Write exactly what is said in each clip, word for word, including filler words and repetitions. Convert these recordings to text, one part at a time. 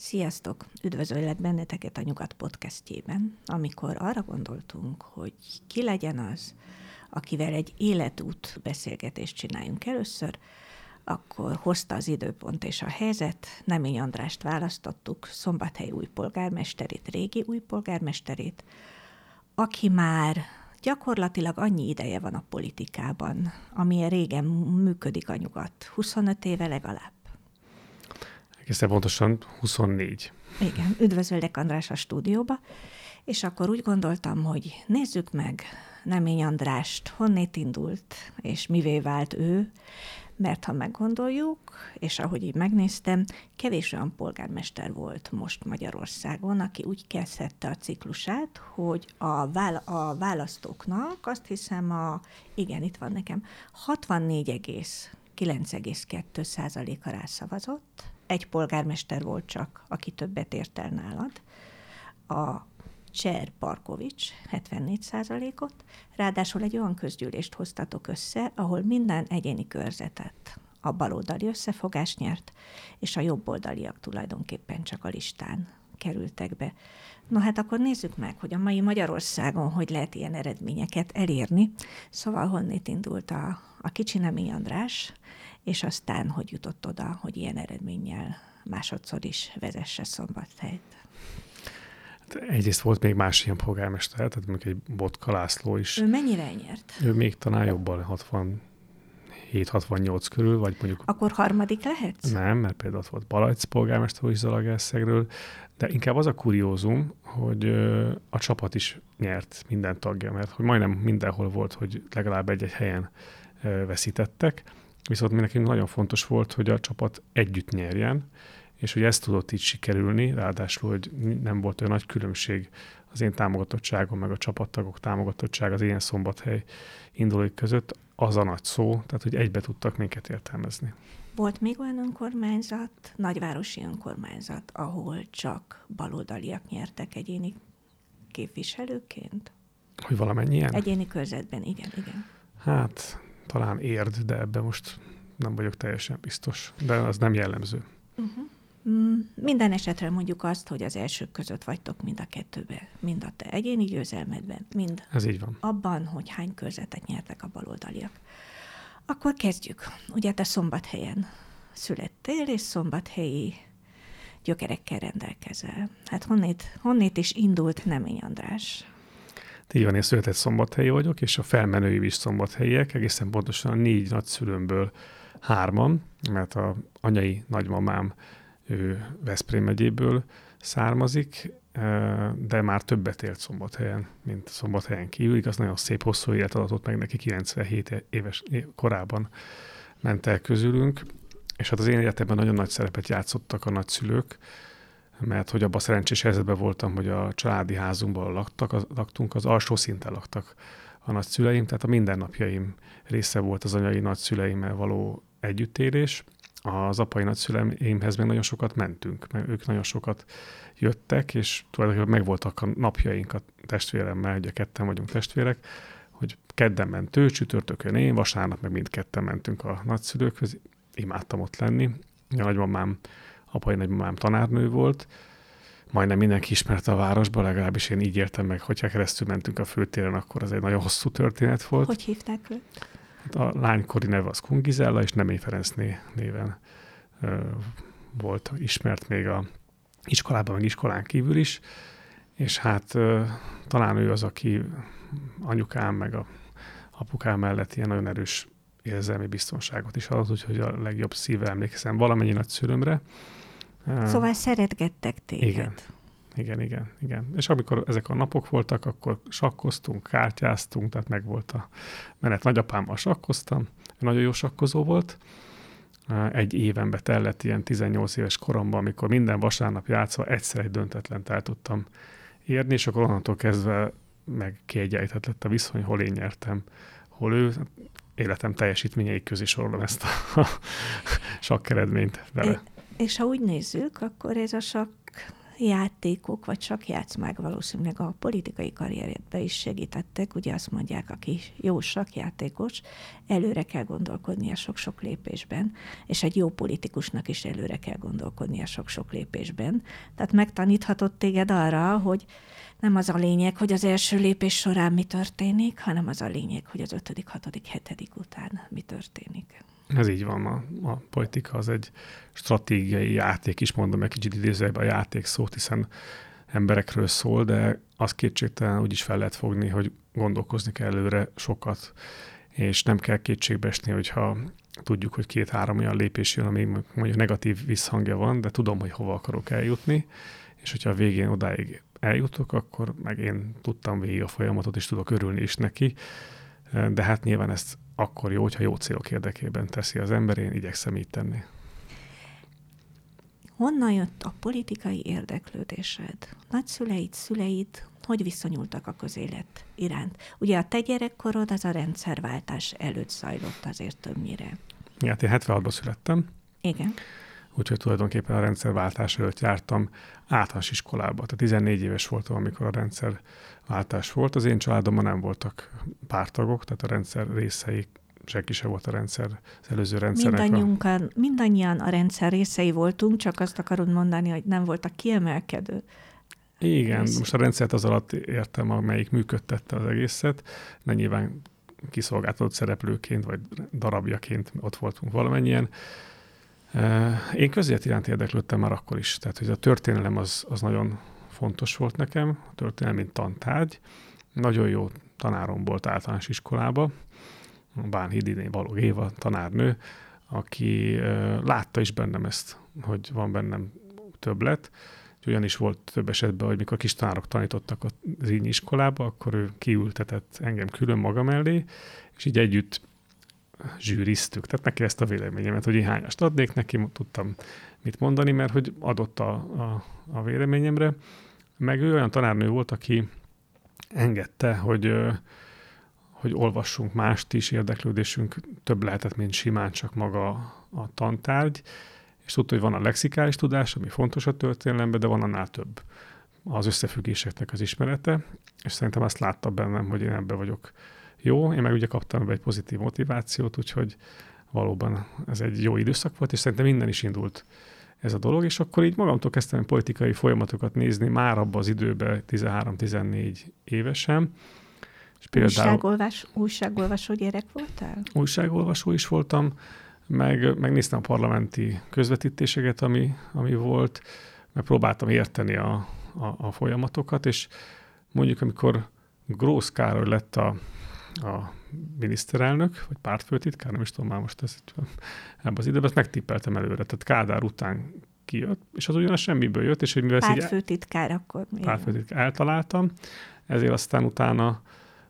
Sziasztok! Üdvözöllek benneteket a Nyugat podcastjében, amikor arra gondoltunk, hogy ki legyen az, akivel egy életút beszélgetést csináljunk először, akkor hozta az időpont és a helyzet. Nemény Andrást választottuk, Szombathely új polgármesterét, régi új polgármesterét, aki már gyakorlatilag annyi ideje van a politikában, amilyen régen működik a Nyugat. huszonöt éve legalább. Egészen pontosan huszonnégy. Igen, üdvözöllek András a stúdióba, és akkor úgy gondoltam, hogy nézzük meg Nemény Andrást, honnét indult, és mivé vált ő, mert ha meggondoljuk, és ahogy így megnéztem, kevés olyan polgármester volt most Magyarországon, aki úgy kezdette a ciklusát, hogy a, vála- a választóknak, azt hiszem, a, igen, itt van nekem, hatvannégy egész kilenc kettő százaléka rászavazott. Egy polgármester volt csak, aki többet ért el nálad, a Cser Parkovics, hetvennégy százalékot, ráadásul egy olyan közgyűlést hoztatok össze, ahol minden egyéni körzetet a baloldali összefogás nyert, és a jobboldaliak tulajdonképpen csak a listán kerültek be. No hát akkor nézzük meg, hogy a mai Magyarországon hogy lehet ilyen eredményeket elérni. Szóval honnét indult a, a kicsi Nemény András, és aztán hogy jutott oda, hogy ilyen eredménnyel másodszor is vezesse Szombathelyt. Egyrészt volt még más ilyen polgármester, tehát mondjuk egy Botka László is. Ő mennyire nyert? Ő még talán jobban hatvanhét hatvannyolc körül, vagy mondjuk... Akkor harmadik lehetsz? Nem, mert például ott volt Balajc polgármester is Zalaegerszegről, de inkább az a kuriózum, hogy a csapat is nyert minden tagja, mert hogy majdnem mindenhol volt, hogy legalább egy-egy helyen veszítettek, viszont mi nekünk nagyon fontos volt, hogy a csapat együtt nyerjen, és hogy ez tudott így sikerülni, ráadásul, hogy nem volt olyan nagy különbség az én támogatottságom, meg a csapattagok támogatottság az ilyen Szombathely indulóik között, az a nagy szó, tehát hogy egybe tudtak minket értelmezni. Volt még olyan önkormányzat, nagyvárosi önkormányzat, ahol csak baloldaliak nyertek egyéni képviselőként? Hogy valamennyien? Egyéni körzetben, igen, igen. Hát talán Érd, de ebben most nem vagyok teljesen biztos, de az nem jellemző. Uh-huh. Minden esetre mondjuk azt, hogy az elsők között vagytok mind a kettőben, mind a te egyéni győzelmedben, mind ez így van. Abban, hogy hány körzetet nyertek a baloldaliak. Akkor kezdjük. Ugye te Szombathelyen születtél, és szombathelyi gyökerekkel rendelkezel. Hát honnét, honnét is indult Nemény András? Így van, én született szombathelyi vagyok, és a felmenői is szombathelyiek, egészen pontosan a négy nagyszülőmből hárman, mert a anyai nagymamám ő Veszprém megyéből származik, de már többet élt Szombathelyen, mint Szombathelyen kívül. Igaz, nagyon szép hosszú élet adatot meg neki, kilencvenhét éves korában ment el közülünk, és hát az én életemben nagyon nagy szerepet játszottak a nagyszülők, mert hogy abban szerencsés helyzetben voltam, hogy a családi házunkban laktak, az, laktunk, az alsó szinten laktak a nagyszüleim, tehát a mindennapjaim része volt az anyai nagyszüleimmel való együttélés. Az apai nagyszüleimhez még nagyon sokat mentünk, mert ők nagyon sokat jöttek, és tulajdonképpen megvoltak a napjaink a testvéremmel, ugye ketten vagyunk testvérek, hogy kedden ment ő, csütörtökön én, vasárnap meg mindketten mentünk a nagyszülőkhöz, imádtam ott lenni. A nagymamám, apai nagymamám tanárnő volt, majdnem mindenki ismerte a városba, legalábbis én így értem meg, hogyha keresztül mentünk a főtéren, akkor ez egy nagyon hosszú történet volt. Hogy hívták őt? A lánykori neve az Kun Gizella, és Nemény Ferenc néven ö, volt ismert még a iskolában, meg iskolán kívül is, és hát ö, talán ő az, aki anyukám, meg a apukám mellett ilyen nagyon erős érzelmi biztonságot is adott, úgyhogy a legjobb szívvel emlékszem valamennyi nagyszülőmre. Szóval szeretgettek téged. Igen. Igen, igen, igen. És amikor ezek a napok voltak, akkor sakkoztunk, kártyáztunk, tehát meg volt a menet. Nagyapámmal sakkoztam, nagyon jó sakkozó volt. Egy évenbe tellett ilyen tizennyolc éves koromban, amikor minden vasárnap játszva egyszer egy döntetlent el tudtam érni, és akkor onnantól kezdve meg kiegyenlített lett a viszony, hol én nyertem, hol ő. Életem teljesítményeik közé sorolom ezt a sakk eredményt vele. É, és ha úgy nézzük, akkor ez a sakk játékok, vagy csak játszmák valószínűleg a politikai karrierjedbe is segítettek. Ugye azt mondják, aki jó sakjátékos, előre kell gondolkodnia sok-sok lépésben, és egy jó politikusnak is előre kell gondolkodnia sok-sok lépésben. Tehát megtaníthatott téged arra, hogy nem az a lényeg, hogy az első lépés során mi történik, hanem az a lényeg, hogy az ötödik, hatodik, hetedik után mi történik. Ez így van, a, a politika az egy stratégiai játék is, mondom, egy kicsit idézőjelben a játék szót, hiszen emberekről szól, de az kétségtelen úgy is fel lehet fogni, hogy gondolkozni kell előre sokat, és nem kell kétségbe esni, hogyha tudjuk, hogy két-három olyan lépés jön, ami mondjuk negatív visszhangja van, de tudom, hogy hova akarok eljutni, és hogyha a végén odáig eljutok, akkor meg én tudtam végig a folyamatot, és tudok örülni is neki, de hát nyilván ezt akkor jó, hogyha jó célok érdekében teszi az ember, én igyekszem így tenni. Honnan jött a politikai érdeklődésed? Nagyszüleid, szüleid hogy viszonyultak a közélet iránt? Ugye a te gyerekkorod az a rendszerváltás előtt zajlott azért többnyire. Ja, hát én hetvenhatban születtem. Igen. Úgyhogy tulajdonképpen a rendszerváltás előtt jártam általános iskolába. Tehát tizennégy éves voltam, amikor a rendszerváltás volt. Az én családomban nem voltak párttagok, tehát a rendszer részei, senki se volt a rendszer, az előző rendszernek. A... Mindannyian a rendszer részei voltunk, csak azt akarod mondani, hogy nem voltak kiemelkedő. Igen, rész. Most a rendszert az alatt értem, amelyik működtette az egészet, de nyilván kiszolgáltatott szereplőként, vagy darabjaként ott voltunk valamennyien. Én közélet iránt érdeklődtem már akkor is, tehát hogy a történelem az, az nagyon fontos volt nekem, a történelem mint tantárgy. Nagyon jó tanárom volt általános iskolában, Bánhidiné Balog Éva tanárnő, aki látta is bennem ezt, hogy van bennem többlet. Olyan is volt több esetben, hogy mikor kis tanárok tanítottak az így iskolába, akkor ő kiültetett engem külön maga mellé, és így együtt zsűriztük. Tehát megkérdezte a véleményemet, hogy én hányast adnék neki, tudtam mit mondani, mert hogy adott a, a, a véleményemre. Meg ő olyan tanárnő volt, aki engedte, hogy, hogy olvassunk mást is, érdeklődésünk több lehetett, mint simán csak maga a tantárgy, és tudta, hogy van a lexikális tudás, ami fontos a történelemben, de van annál több az összefüggéseknek az ismerete, és szerintem azt látta bennem, hogy én ebben vagyok jó. Én meg ugye kaptam be egy pozitív motivációt, úgyhogy valóban ez egy jó időszak volt, és szerintem minden is indult ez a dolog, és akkor így magamtól kezdtem politikai folyamatokat nézni már abban az időben, tizenhárom-tizennégy évesen. És például, Újságolvás, újságolvasó gyerek voltál? Újságolvasó is voltam, meg, megnéztem a parlamenti közvetítéseket, ami, ami volt, meg próbáltam érteni a, a, a folyamatokat, és mondjuk amikor Grósz Károly lett a, a miniszterelnök, vagy pártfőtitkár, nem is tudom már most ezt, ebben az időben, ezt megtippeltem előre. Tehát Kádár után kijött, és az ugyanaz semmiből jött, és hogy mivel pártfőtitkár akkor. Pártfőtitkár eltaláltam, ezért aztán utána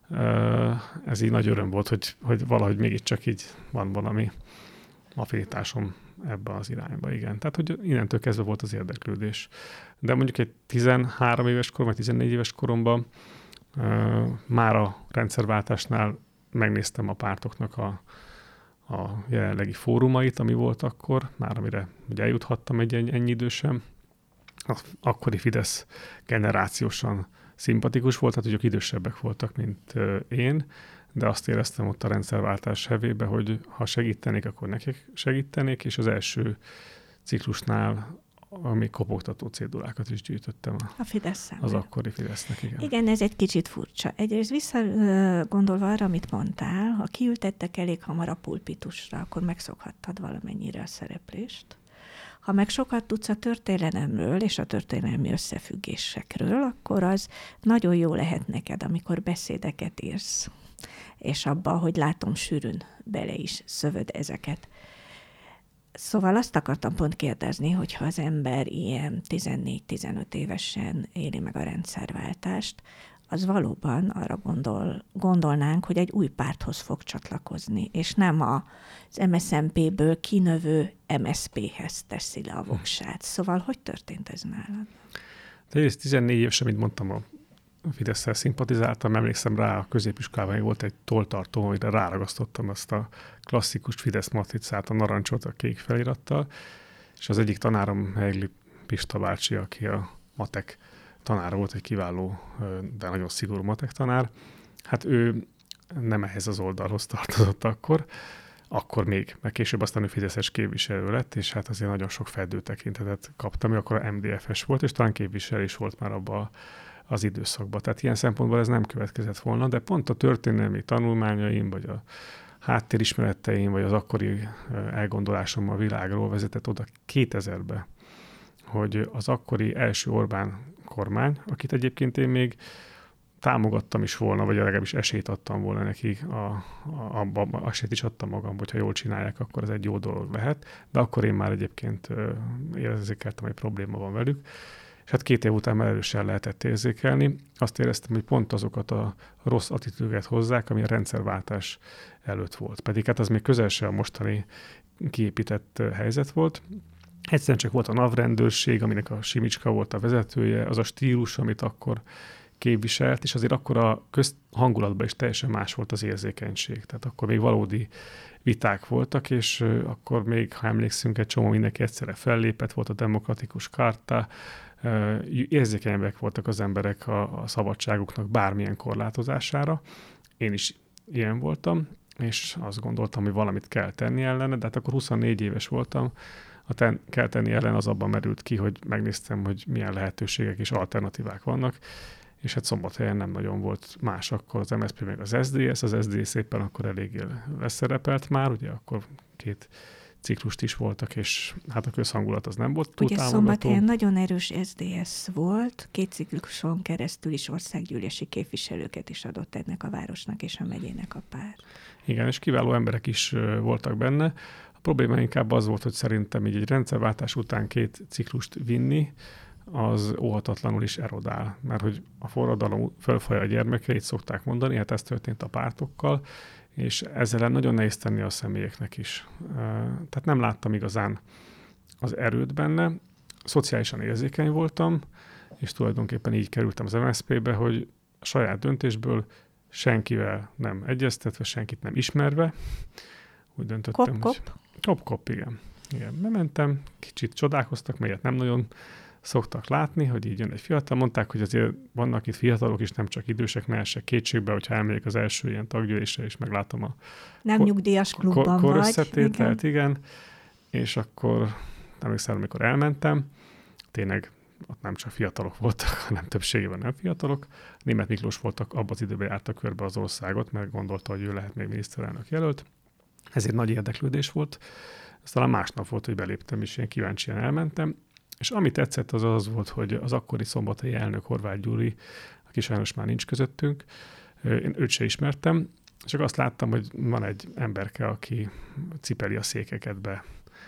ez így nagy öröm volt, hogy, hogy valahogy mégiscsak így van valami affinitásom ebbe az irányba, igen. Tehát, hogy innentől kezdve volt az érdeklődés. De mondjuk egy tizenhárom éves korom, vagy tizennégy éves koromban uh, már a rendszerváltásnál megnéztem a pártoknak a, a jelenlegi fórumait, ami volt akkor, már amire ugye eljuthattam egy ennyi idősen. Az akkori Fidesz generációsan szimpatikus volt, tehát ők idősebbek voltak, mint uh, én, de azt éreztem ott a rendszerváltás hevébe, hogy ha segítenék, akkor nekik segítenék, és az első ciklusnál még kopogtató cédulákat is gyűjtöttem a, a Fidesz az akkori Fidesznek. Igen. igen, ez egy kicsit furcsa. Egyrészt visszagondolva arra, amit mondtál, ha kiültettek elég hamar a pulpitusra, akkor megszokhattad valamennyire a szereplést. Ha meg sokat tudsz a történelemről és a történelmi összefüggésekről, akkor az nagyon jó lehet neked, amikor beszédeket írsz, és abba, hogy látom, sűrűn bele is szövöd ezeket. Szóval azt akartam pont kérdezni, hogyha az ember ilyen tizennégy-tizenöt évesen éli meg a rendszerváltást, az valóban arra gondol, gondolnánk, hogy egy új párthoz fog csatlakozni, és nem az em es zé en pé-ből kinövő em es zé pé-hez teszi le a voksát. Szóval hogy történt ez nálad? Egyrészt tizennégy évesen, mint mondtam, a Fidesz-szel szimpatizáltam, emlékszem rá, a középiskolában volt egy tolltartó, amire ráragasztottam azt a klasszikus Fidesz matricát, a narancsot a kék felirattal, és az egyik tanárom, Hegli Pista bácsi, aki a matek tanára volt, egy kiváló, de nagyon szigorú matek tanár. Hát ő nem ehhez az oldalhoz tartozott akkor, akkor még, mert később aztán ő fideszes képviselő lett, és hát azért nagyon sok fedő tekintetet kaptam, ő akkor a em dé ef-es volt, és talán képviselő is volt már abban az időszakban. Tehát ilyen szempontból ez nem következett volna, de pont a történelmi tanulmányaim, vagy a háttérismereteim, vagy az akkori elgondolásom a világról vezetett oda kétezerbe, hogy az akkori első Orbán kormány, akit egyébként én még támogattam is volna, vagy legalábbis esélyt adtam volna nekik, a, a, abba, esélyt is adtam magam, hogyha jól csinálják, akkor ez egy jó dolog lehet, de akkor én már egyébként érzékeltem, hogy probléma van velük, és hát két év után már erősen lehetett érzékelni. Azt éreztem, hogy pont azokat a rossz attitűdöket hozzák, ami a rendszerváltás előtt volt. Pedig hát az még közel sem a mostani kiépített helyzet volt. Egyszerűen csak volt a navrendőrség, aminek a Simicska volt a vezetője, az a stílus, amit akkor képviselt, és azért akkor a közhangulatban is teljesen más volt az érzékenység. Tehát akkor még valódi viták voltak, és akkor még, ha emlékszünk, egy csomó mindenki egyszerre fellépett, volt a demokratikus karta, érzékenyebbek voltak az emberek a, a szabadságuknak bármilyen korlátozására. Én is ilyen voltam, és azt gondoltam, hogy valamit kell tenni ellene, de hát akkor huszonnégy éves voltam, a ten, kell tenni ellen az abban merült ki, hogy megnéztem, hogy milyen lehetőségek és alternatívák vannak, és hát Szombathelyen nem nagyon volt más, akkor az em es zé pé meg az es zé dé es, az es zé dé es éppen akkor eléggé leszerepelt már, ugye akkor két ciklust is voltak, és hát a közhangulat az nem volt túl ugye támogató. Szombathelyen nagyon erős es zé dé es volt, két cikluson keresztül is országgyűlési képviselőket is adott ennek a városnak és a megyének a párt. Igen, és kiváló emberek is voltak benne. A probléma inkább az volt, hogy szerintem így egy rendszerváltás után két ciklust vinni, az óhatatlanul is erodál, mert hogy a forradalom fölfalja a gyermekre, így szokták mondani, hát ez történt a pártokkal, és ezzel nagyon nehéz tenni a személyeknek is. Tehát nem láttam igazán az erőt benne, szociálisan érzékeny voltam, és tulajdonképpen így kerültem az em es zé pé-be, hogy a saját döntésből senkivel nem egyeztetve, senkit nem ismerve, úgy döntöttem, Kop-kop. hogy... Kop-kop, igen. Igen, bementem, kicsit csodálkoztak, melyet nem nagyon szoktak látni, hogy így jön egy fiatal. Mondták, hogy azért vannak itt fiatalok is, nem csak idősek, ne essek kétségbe, hogyha elmegyek az első ilyen taggyűlésre, és meglátom a nem kor, nyugdíjas klubban kor, vagy. Korösszetételt, igen. igen. És akkor emlékszem, amikor elmentem, tényleg ott nem csak fiatalok voltak, hanem többségében nem fiatalok. Németh Miklós voltak, abban az időben járta körbe az országot, mert gondolta, hogy ő lehet még miniszterelnök jelölt. Ezért nagy érdeklődés volt. Aztán másnap volt, hogy beléptem, és ilyen kíváncsian elmentem. És ami tetszett, az az volt, hogy az akkori szombathelyi elnök Horváth Gyuri, aki sajnos már nincs közöttünk, én őt se ismertem, csak azt láttam, hogy van egy emberke, aki cipeli a székeket be,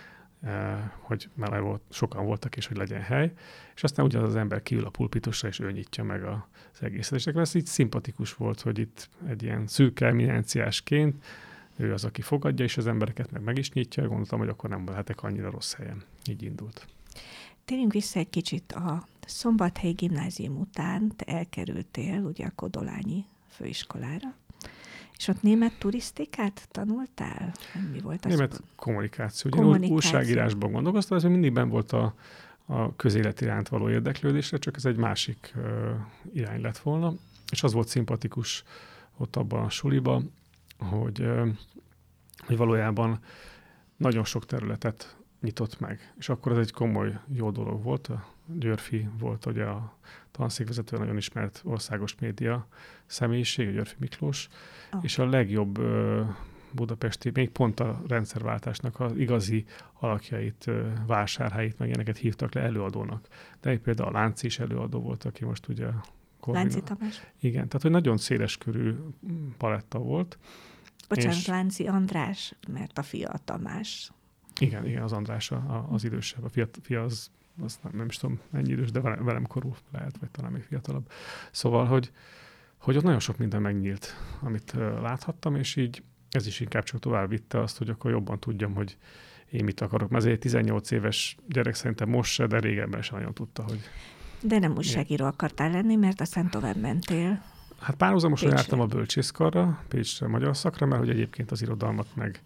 hogy már volt, sokan voltak, és hogy legyen hely, és aztán ugyanaz az ember kiül a pulpitusra, és ő nyitja meg az egészet. És ez így szimpatikus volt, hogy itt egy ilyen szürke eminenciásként ő az, aki fogadja, és az embereket meg meg is nyitja, gondoltam, hogy akkor nem lehetek annyira rossz helyen. Így indult. Térjünk vissza egy kicsit a Szombathelyi gimnázium után, te elkerültél ugye a Kodolányi főiskolára, és ott német turisztikát tanultál? Mi volt az? Német kommunikáció. Ugye kommunikáció. Újságírásban gondolkoztam, ez mindig benn volt a, a közélet iránt való érdeklődésre, csak ez egy másik uh, irány lett volna, és az volt szimpatikus ott abban a suliban, hogy, uh, hogy valójában nagyon sok területet nyitott meg. És akkor ez egy komoly, jó dolog volt. A Györfi volt ugye a tanszékvezető, nagyon ismert országos média személyiség, a Györfi Miklós, oh. és a legjobb uh, budapesti, még pont a rendszerváltásnak az igazi alakjait, uh, vásárhelyét, meg ilyeneket hívtak le előadónak. De például a Lánci is előadó volt, aki most ugye... Lánci Tamás. Igen, tehát hogy nagyon széleskörű paletta volt. Bocsánat, és... Lánci András, mert a fia a Tamás. Igen, igen, az András a, az idősebb. A fia, fia az, az nem, nem is tudom mennyi idős, de velem, velem korú lehet, vagy talán még fiatalabb. Szóval, hogy, hogy ott nagyon sok minden megnyílt, amit uh, láthattam, és így ez is inkább csak tovább vitte azt, hogy akkor jobban tudjam, hogy én mit akarok. Mert azért tizennyolc éves gyerek szerintem most se, de régebben sem nagyon tudta, hogy... De nem újságíró akartál lenni, mert aztán tovább mentél. Hát párhuzamosan jártam a bölcsészkarra, Pécsre, magyar szakra, mert hogy egyébként az irodalmat meg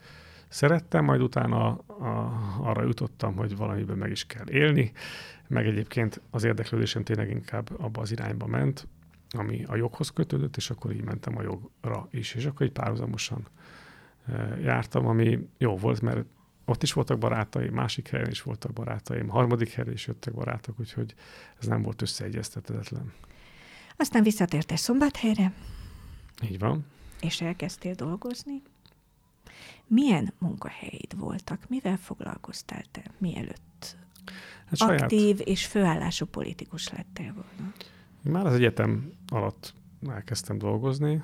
szerettem, majd utána a, arra jutottam, hogy valamiben meg is kell élni, meg egyébként az érdeklődésem tényleg inkább abba az irányba ment, ami a joghoz kötődött, és akkor így mentem a jogra is, és akkor így párhuzamosan jártam, ami jó volt, mert ott is voltak barátaim, másik helyen is voltak barátaim, harmadik helyen is jöttek barátok, úgyhogy ez nem volt összeegyeztethetetlen. Aztán visszatértél Szombathelyre. Így van. És elkezdtél dolgozni. Milyen munkahelyeid voltak? Mivel foglalkoztál te, mielőtt hát aktív saját... és főállású politikus lettél volna? Már az egyetem alatt elkezdtem dolgozni,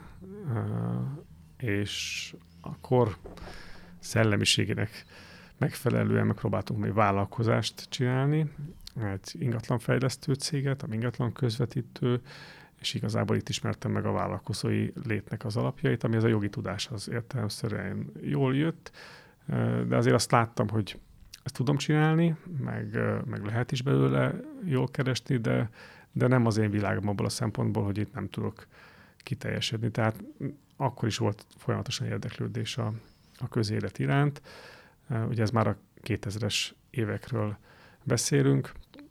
és akkor szellemiségének megfelelően megpróbáltunk még vállalkozást csinálni, egy ingatlanfejlesztő céget, a ingatlan közvetítő, és igazából itt ismertem meg a vállalkozói létnek az alapjait, ami ez a jogi tudás az értelemszerűen jól jött, de azért azt láttam, hogy ezt tudom csinálni, meg, meg lehet is belőle jól keresni, de, de nem az én világom abból a szempontból, hogy itt nem tudok kiteljesedni. Tehát akkor is volt folyamatosan érdeklődés a, a közélet iránt. Ugye ez már a kétezres évekről beszélünk.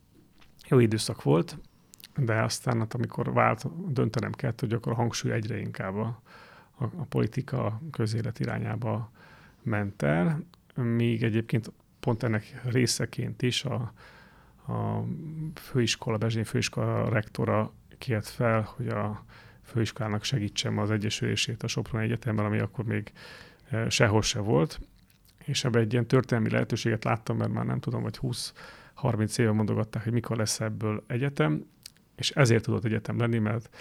Jó időszak volt, de aztán, hát, amikor vált, döntenem kellett, hogy akkor a hangsúly egyre inkább a, a, a politika a közélet irányába ment el, míg egyébként pont ennek részeként is a, a főiskola, Bezsényi főiskola rektora kért fel, hogy a főiskolának segítsem az egyesülését a Soproni Egyetemben, ami akkor még sehol se volt, és ebben egy ilyen történelmi lehetőséget láttam, mert már nem tudom, hogy húsz-harminc éve mondogatták, hogy mikor lesz ebből egyetem, és ezért tudott egyetem lenni, mert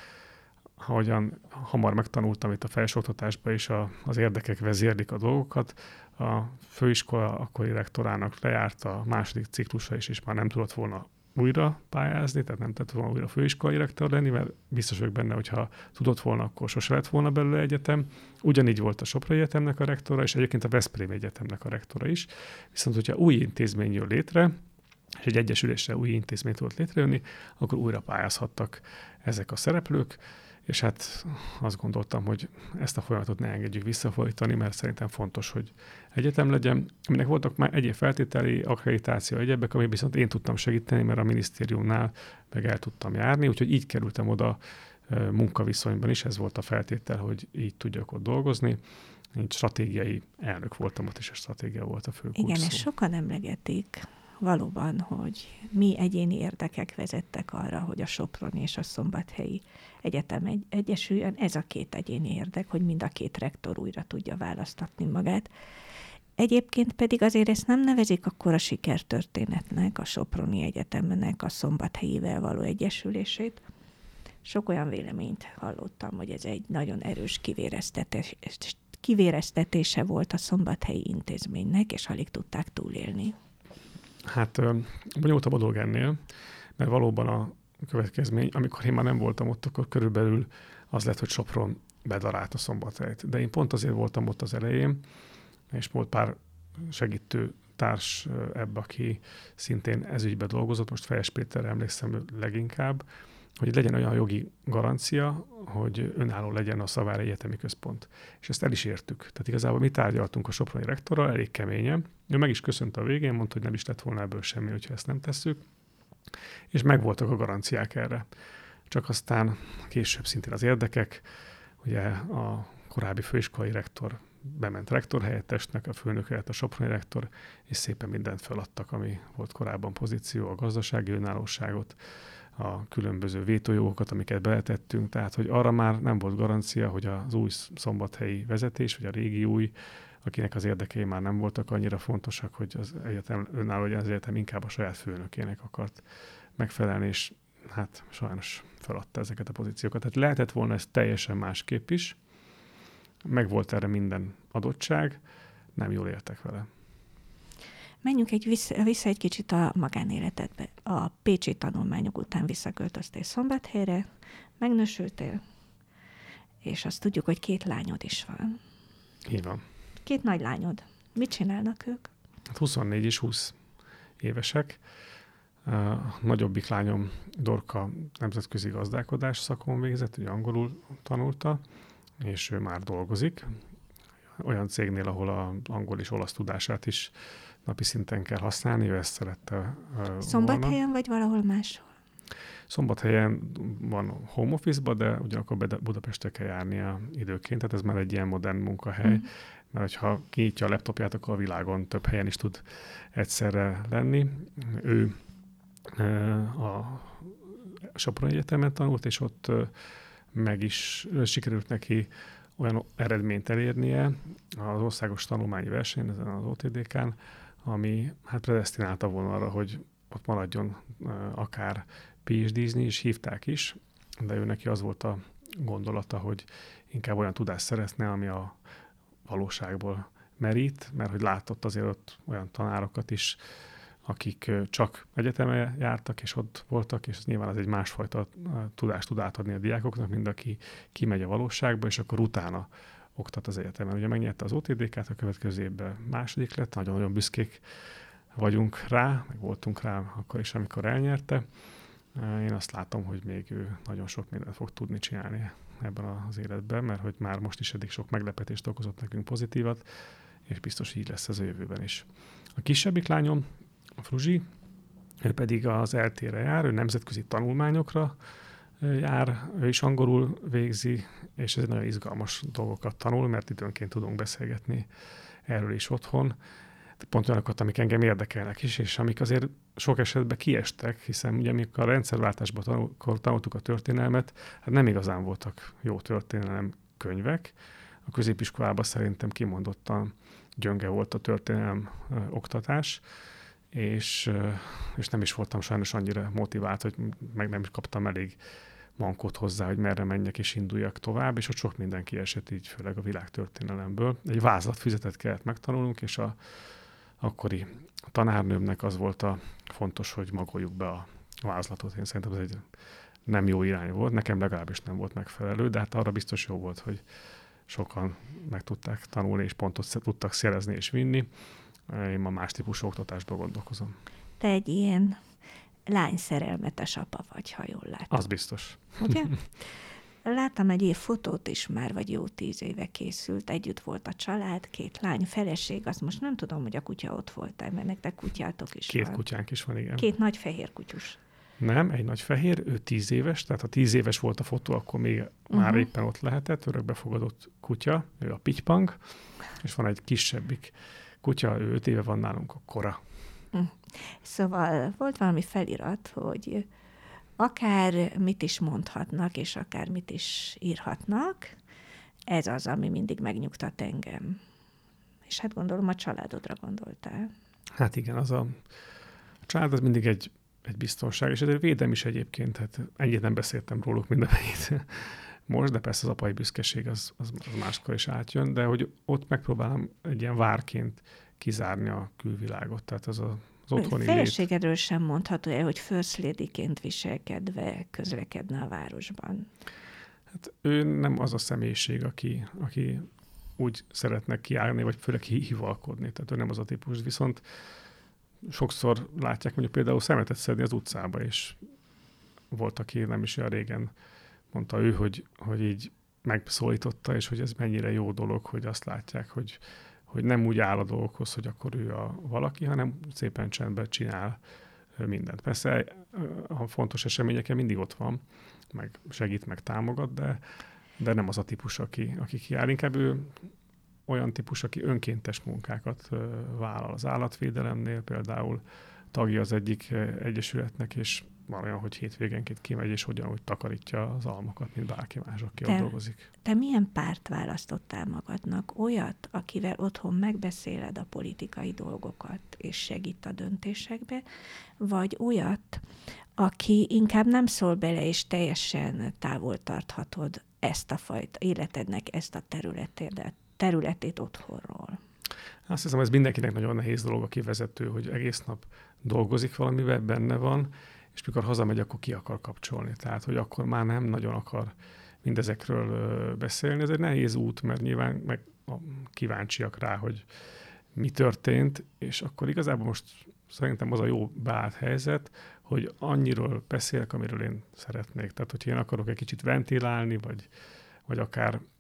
ahogyan hamar megtanultam itt a felsőoktatásban, és a, az érdekek vezérlik a dolgokat, a főiskola akkori rektorának lejárt a második ciklusa is, és már nem tudott volna újra pályázni, tehát nem tudott volna újra főiskolai rektor lenni, mert biztos vagyok benne, hogyha tudott volna, akkor sose lett volna belőle egyetem. Ugyanígy volt a Sopron Egyetemnek a rektora, és egyébként a Veszprém Egyetemnek a rektora is. Viszont, hogyha új intézmény jön létre, és egy egyesülésre új intézményt volt létrejönni, akkor újra pályázhattak ezek a szereplők, és hát azt gondoltam, hogy ezt a folyamatot ne engedjük visszafolytani, mert szerintem fontos, hogy egyetem legyen, aminek voltak már egyéb feltételi, akkreditáció, egyebek, ami viszont én tudtam segíteni, mert a minisztériumnál meg el tudtam járni, úgyhogy így kerültem oda munkaviszonyban is, ez volt a feltétel, hogy így tudjak ott dolgozni. Én stratégiai elnök voltam ott, és a stratégia volt a fő kulcs. Igen, és sokan emlegetik valóban, hogy mi egyéni érdekek vezettek arra, hogy a Soproni és a Szombathelyi Egyetem egy, egyesüljön. Ez a két egyéni érdek, hogy mind a két rektor újra tudja választatni magát. Egyébként pedig azért ezt nem nevezik akkora sikertörténetnek, a Soproni Egyetemnek a Szombathelyivel való egyesülését. Sok olyan véleményt hallottam, hogy ez egy nagyon erős kivéreztetés, kivéreztetése volt a szombathelyi intézménynek, és alig tudták túlélni. Hát bonyolultabb a dolog ennél, mert valóban a következmény, amikor én már nem voltam ott, akkor körülbelül az lett, hogy Sopron bedarált a Szombathelyt. De én pont azért voltam ott az elején, és volt pár segítő társ ebbe, aki szintén ezügybe dolgozott, most Fejes Péterre emlékszem leginkább, hogy legyen olyan jogi garancia, hogy önálló legyen a Szavári Egyetemi Központ. És ezt el is értük. Tehát igazából mi tárgyaltunk a soproni rektorral elég keményen. Ő meg is köszönt a végén, mondta, hogy nem is lett volna ebből semmi, hogyha ezt nem tesszük. És megvoltak a garanciák erre. Csak aztán később szintén az érdekek, ugye a korábbi főiskolai rektor bement rektorhelyettesnek, a főnök helyett a soproni rektor, és szépen mindent feladtak, ami volt korábban pozíció, a gazdasági önállóságot, a különböző vétójogokat, amiket beletettünk, tehát hogy arra már nem volt garancia, hogy az új szombathelyi vezetés, vagy a régi új, akinek az érdekei már nem voltak annyira fontosak, hogy az egyetem önálló legyen, az egyetem inkább a saját főnökének akart megfelelni, és hát sajnos feladta ezeket a pozíciókat. Tehát lehetett volna ez teljesen másképp is, meg volt erre minden adottság, nem jól éltek vele. Menjünk egy vissza, vissza egy kicsit a magánéletedbe. A pécsi tanulmányok után visszaköltöztél Szombathelyre, megnősültél, és azt tudjuk, hogy két lányod is van. Így van. Két nagy lányod. Mit csinálnak ők? Hát huszonnégy és húsz évesek. A nagyobbik lányom Dorka nemzetközi gazdálkodás szakon végzett, ugye angolul tanulta, és ő már dolgozik. olyan cégnél, ahol az angol és olasz tudását is napi szinten kell használni, ő ezt szerette volna. Szombathelyen vagy valahol máshol? Szombathelyen van home office-ba, de ugyanakkor Budapestre kell járnia időként, tehát ez már egy ilyen modern munkahely, mm. mert ha kinyitja a laptopját, akkor a világon több helyen is tud egyszerre lenni. Ő a Soproni Egyetemen tanult, és ott meg is sikerült neki olyan eredményt elérnie az országos tanulmányi versenyen, ezen az o té dé kán, ami hát predesztinálta volna arra, hogy ott maradjon akár pé há dé-zni is, hívták is, de ő neki az volt a gondolata, hogy inkább olyan tudást szeretne, ami a valóságból merít, mert hogy látott azért ott olyan tanárokat is, akik csak egyetemre jártak, és ott voltak, és nyilván az egy másfajta tudást tud átadni a diákoknak, mint aki kimegy a valóságba, és akkor utána oktat az egyetemen. Ugye megnyerte az o té dé kát, a következő évben második lett, nagyon-nagyon büszkék vagyunk rá, meg voltunk rá akkor is, amikor elnyerte. Én azt látom, hogy még ő nagyon sok mindent fog tudni csinálni ebben az életben, mert hogy már most is eddig sok meglepetést okozott nekünk pozitívat, és biztos így lesz ez a jövőben is. A kisebbik lányom, a Fruzsi, ő pedig az é el té-re jár, ő nemzetközi tanulmányokra jár, ő is angolul végzi, és ez egy nagyon izgalmas dolgokat tanul, mert időnként tudunk beszélgetni erről is otthon. Pont olyanokat, amik engem érdekelnek is, és amik azért sok esetben kiestek, hiszen ugye amikor a rendszerváltásban tanul, tanultuk a történelmet, hát nem igazán voltak jó történelem könyvek. A középiskolában szerintem kimondottan gyönge volt a történelem ö, oktatás, és, ö, és nem is voltam sajnos annyira motivált, hogy meg nem is kaptam elég mankót hozzá, hogy merre menjek és induljak tovább, és ott sok minden kiesett így, főleg a világtörténelemből. Egy vázlatfüzetet kellett megtanulnunk, és a akkori tanárnőmnek az volt a fontos, hogy magoljuk be a vázlatot. Én szerintem ez egy nem jó irány volt, nekem legalábbis nem volt megfelelő, de hát arra biztos jó volt, hogy sokan meg tudták tanulni, és pontot tudtak szerezni és vinni. Én ma más típusú oktatásban gondolkozom. Te egy ilyen lányszerelmetes apa vagy, ha jól látom. Az biztos. Ugye? Láttam egy év fotót is már, vagy jó tíz éve készült, együtt volt a család, két lány, feleség, azt most nem tudom, hogy a kutya ott volt-e, mert nektek kutyátok is Két van. kutyánk is van, igen. Két nagy fehér kutyus. Nem, egy nagy fehér, ő tíz éves, tehát ha tíz éves volt a fotó, akkor még uh-huh. már éppen ott lehetett, örökbefogadott kutya, ő a Pitypang, és van egy kisebbik kutya, ő öt éve van nálunk, a Kora. Uh. Szóval volt valami felirat, hogy akár mit is mondhatnak, és akár mit is írhatnak, ez az, ami mindig megnyugtat engem. És hát gondolom a családodra gondoltál. Hát igen, az a, a család az mindig egy, egy biztonság, és ezért védem is egyébként, hát ennyit nem beszéltem róluk mindenmennyit most, de persze az apai büszkeség az, az, az máskor is átjön, de hogy ott megpróbálom egy ilyen várként kizárni a külvilágot, tehát az a az otthoni feleségedről lét. Sem mondható el, hogy first lady-ként viselkedve közlekedne a városban. Hát ő nem az a személyiség, aki, aki úgy szeretne kiállni, vagy főleg hivalkodni. Tehát ő nem az a típus. Viszont sokszor látják mondjuk például szemetet szedni az utcába, és volt, aki nem is olyan régen mondta ő, hogy, hogy így megszólította, és hogy ez mennyire jó dolog, hogy azt látják, hogy hogy nem úgy áll a dolgokhoz, hogy akkor ő a valaki, hanem szépen csendben csinál mindent. Persze a fontos eseményeken mindig ott van, meg segít, meg támogat, de, de nem az a típus, aki, aki kiáll. Inkább ő olyan típus, aki önkéntes munkákat vállal az állatvédelemnél, például tagja az egyik egyesületnek, és van olyan, hogy hétvégenként kimegy, és ugyanúgy takarítja az almokat, mint bárki más, aki te, ott dolgozik. Te milyen párt választottál magadnak? Olyat, akivel otthon megbeszéled a politikai dolgokat, és segít a döntésekbe, vagy olyat, aki inkább nem szól bele, és teljesen távol tarthatod ezt a fajta életednek, ezt a területét, területét otthonról? Azt hiszem, ez mindenkinek nagyon nehéz dolog, aki vezető, hogy egész nap dolgozik valamivel, benne van, és mikor hazamegy, akkor ki akar kapcsolni. Tehát, hogy akkor már nem nagyon akar mindezekről beszélni. Ez egy nehéz út, mert nyilván meg kíváncsiak rá, hogy mi történt, és akkor igazából most szerintem az a jó beállt helyzet, hogy annyiról beszélek, amiről én szeretnék. Tehát, hogyha én akarok egy kicsit ventilálni, vagy, vagy akár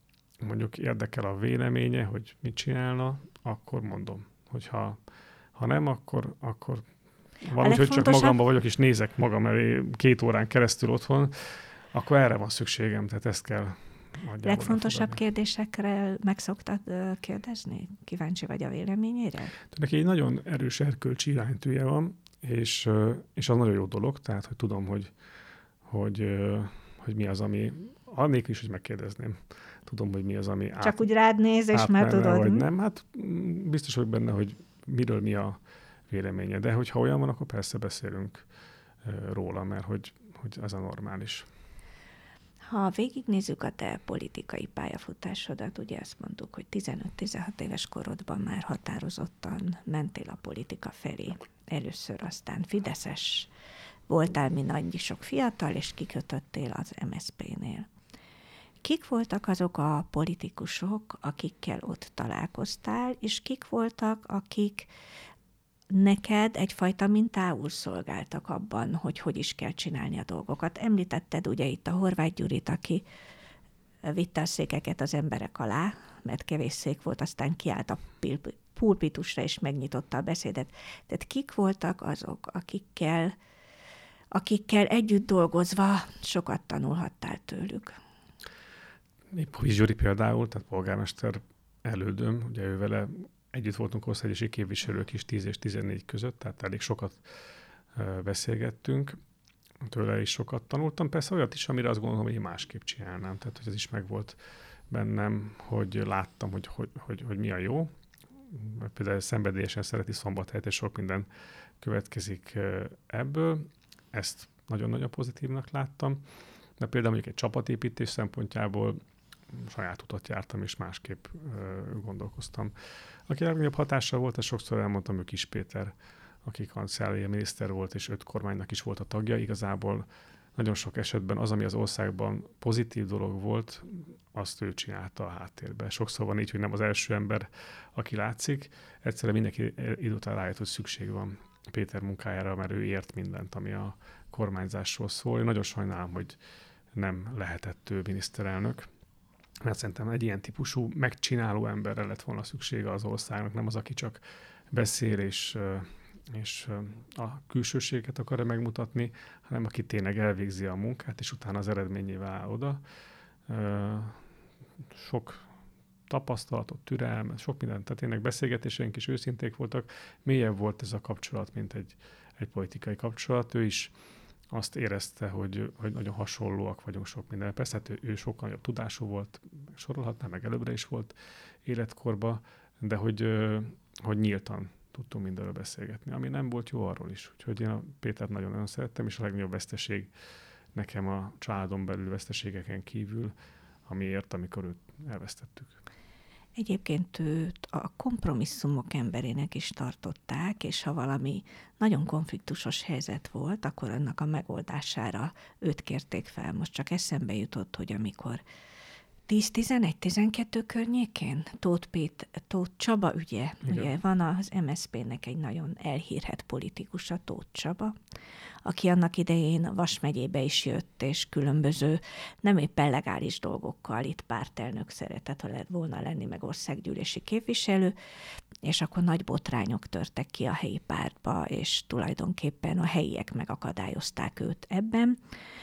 mondjuk érdekel a véleménye, hogy mit csinálna, akkor mondom. Hogyha ha nem, akkor, akkor valamit, hogy csak magamban vagyok, és nézek magam elé két órán keresztül otthon, akkor erre van szükségem, tehát ezt kell legfontosabb kérdésekre meg szoktad kérdezni? Kíváncsi vagy a véleményére? Neki egy nagyon erős erkölcsi iránytűje van, és, és az nagyon jó dolog, tehát hogy tudom, hogy, hogy, hogy mi az, ami annélkül is, hogy megkérdezném. Tudom, hogy mi az, ami át, csak úgy rád néz, és már tudod. Vagy nem, hát biztos vagyok benne, hogy miről mi a véleménye. De hogyha olyan van, akkor persze beszélünk róla, mert hogy, hogy ez a normális. Ha végignézzük a te politikai pályafutásodat, ugye azt mondtuk, hogy tizenöt-tizenhat éves korodban már határozottan mentél a politika felé. Először aztán fideszes voltál, mint annyi sok fiatal, és kikötöttél az em es zé pé-nél. Kik voltak azok a politikusok, akikkel ott találkoztál, és kik voltak, akik neked egyfajta mintául szolgáltak abban, hogy hogy is kell csinálni a dolgokat. Említetted ugye itt a Horváth Gyurit, aki vitte a székeket az emberek alá, mert kevés szék volt, aztán kiállt a pulpitusra, és megnyitotta a beszédet. Tehát kik voltak azok, akikkel, akikkel együtt dolgozva sokat tanulhattál tőlük? Horváth Gyuri például, tehát polgármester elődöm, ugye ő vele együtt voltunk országgyűlési képviselők is tíz és tizennégy között, tehát elég sokat beszélgettünk, tőle is sokat tanultam. Persze olyat is, amire azt gondolom, hogy én másképp csinálnám. Tehát, hogy ez is megvolt bennem, hogy láttam, hogy, hogy, hogy, hogy mi a jó. Például szenvedélyesen szereti Szombathelyet, és sok minden következik ebből. Ezt nagyon-nagyon pozitívnak láttam. De például mondjuk egy csapatépítés szempontjából saját utat jártam, és másképp ö, gondolkoztam. Aki legnagyobb hatással volt, ezt sokszor elmondtam, ő Kiss Péter, aki kancellár miniszter volt, és öt kormánynak is volt a tagja. Igazából nagyon sok esetben az, ami az országban pozitív dolog volt, azt ő csinálta a háttérben. Sokszor van így, hogy nem az első ember, aki látszik. Egyszerűen mindenki idő után rájött, hogy szükség van Péter munkájára, mert ő ért mindent, ami a kormányzásról szól. Én nagyon sajnálom, hogy nem lehetett ő miniszterelnök, mert szerintem egy ilyen típusú megcsináló emberre lett volna szüksége az országnak, nem az, aki csak beszél és, és a külsőséget akarja megmutatni, hanem aki tényleg elvégzi a munkát, és utána az eredményével áll oda. Sok tapasztalatot, türelmet, sok mindent, tehát tényleg beszélgetéseink is őszinték voltak. Mélyebb volt ez a kapcsolat, mint egy, egy politikai kapcsolat. Ő is azt érezte, hogy, hogy nagyon hasonlóak vagyunk sok minden. Persze hát ő, ő sokkal nagyobb tudású volt, sorolhatná, meg előbbre is volt életkorba, de hogy, hogy nyíltan tudtunk mindenről beszélgetni. Ami nem volt jó, arról is. Úgyhogy én a Pétert nagyon-nagyon szerettem, és a legnagyobb veszteség nekem a családon belül veszteségeken kívül, amiért, amikor őt elvesztettük. Egyébként őt a kompromisszumok emberének is tartották, és ha valami nagyon konfliktusos helyzet volt, akkor annak a megoldására őt kérték fel. Most csak eszembe jutott, hogy amikor tíz tizenegy tizenkettő környékén Tóth, Pét, Tóth Csaba ügye, igen. Ugye van az em es zé pé-nek egy nagyon elhírhedt politikusa, Tóth Csaba, aki annak idején Vas megyébe is jött, és különböző nem éppen legális dolgokkal itt pártelnök szeretett, ha lett volna lenni, meg országgyűlési képviselő, és akkor nagy botrányok törtek ki a helyi pártba, és tulajdonképpen a helyiek megakadályozták őt ebben,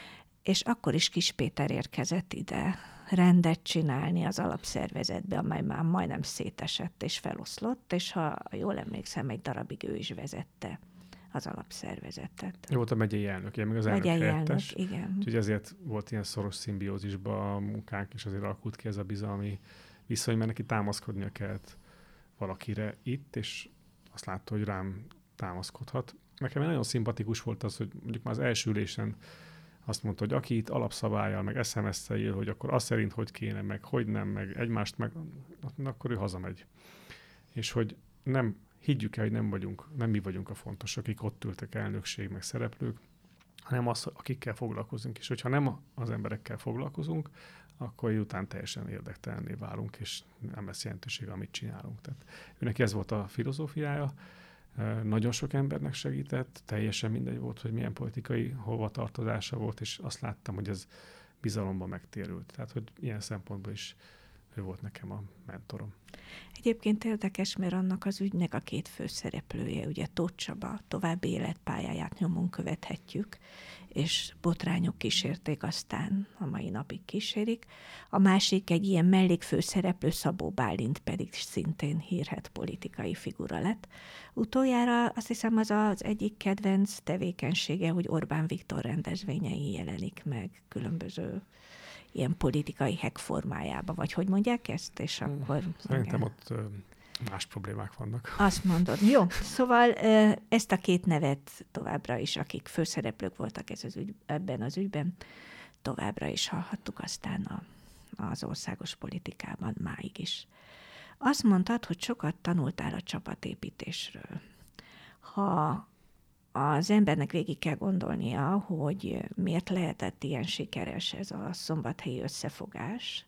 és akkor is Kiss Péter érkezett ide rendet csinálni az alapszervezetbe, amely már majdnem szétesett és feloszlott, és ha jól emlékszem, egy darabig ő is vezette az alapszervezetet. Ő volt a megyei elnök, meg az elnök helyettes. Igen. Úgyhogy ezért volt ilyen szoros szimbiózisban a munkánk, és azért alakult ki ez a bizalmi viszony, mert neki támaszkodnia kellett valakire itt, és azt látta, hogy rám támaszkodhat. Nekem nagyon szimpatikus volt az, hogy mondjuk már az első ülésen azt mondta, hogy aki itt alapszabállyal, meg es em es-szel ír, hogy akkor azt szerint hogy kéne, meg hogy nem, meg egymást, meg akkor ő hazamegy. És hogy nem higgyük el, hogy nem vagyunk, nem mi vagyunk a fontos, akik ott ültek, elnökség, meg szereplők, hanem az, akikkel foglalkozunk. És hogyha nem az emberekkel foglalkozunk, akkor után teljesen érdektelenné válunk, és nem lesz jelentősége, amit csinálunk. Tehát őnek ez volt a filozófiája, nagyon sok embernek segített, teljesen mindegy volt, hogy milyen politikai hovatartozása volt, és azt láttam, hogy ez bizalomban megtérült. Tehát, hogy ilyen szempontból is ő volt nekem a mentorom. Egyébként érdekes, mert annak az ügynek a két főszereplője, ugye Tóth Csaba további életpályáját nyomon követhetjük, és botrányok kísérték, aztán a mai napig kísérik. A másik egy ilyen mellékfőszereplő, Szabó Bálint pedig szintén hírhedt politikai figura lett. Utoljára azt hiszem az az egyik kedvenc tevékenysége, hogy Orbán Viktor rendezvényei jelenik meg különböző ilyen politikai hack formájában, vagy hogy mondják ezt? És akkor, Szerintem igen. Ott más problémák vannak. Azt mondod. Jó, szóval ezt a két nevet továbbra is, akik főszereplők voltak ez az ügy, ebben az ügyben, továbbra is hallhattuk aztán a, az országos politikában máig is. Azt mondtad, hogy sokat tanultál a csapatépítésről. Ha az embernek végig kell gondolnia, hogy miért lehetett ilyen sikeres ez a szombathelyi összefogás,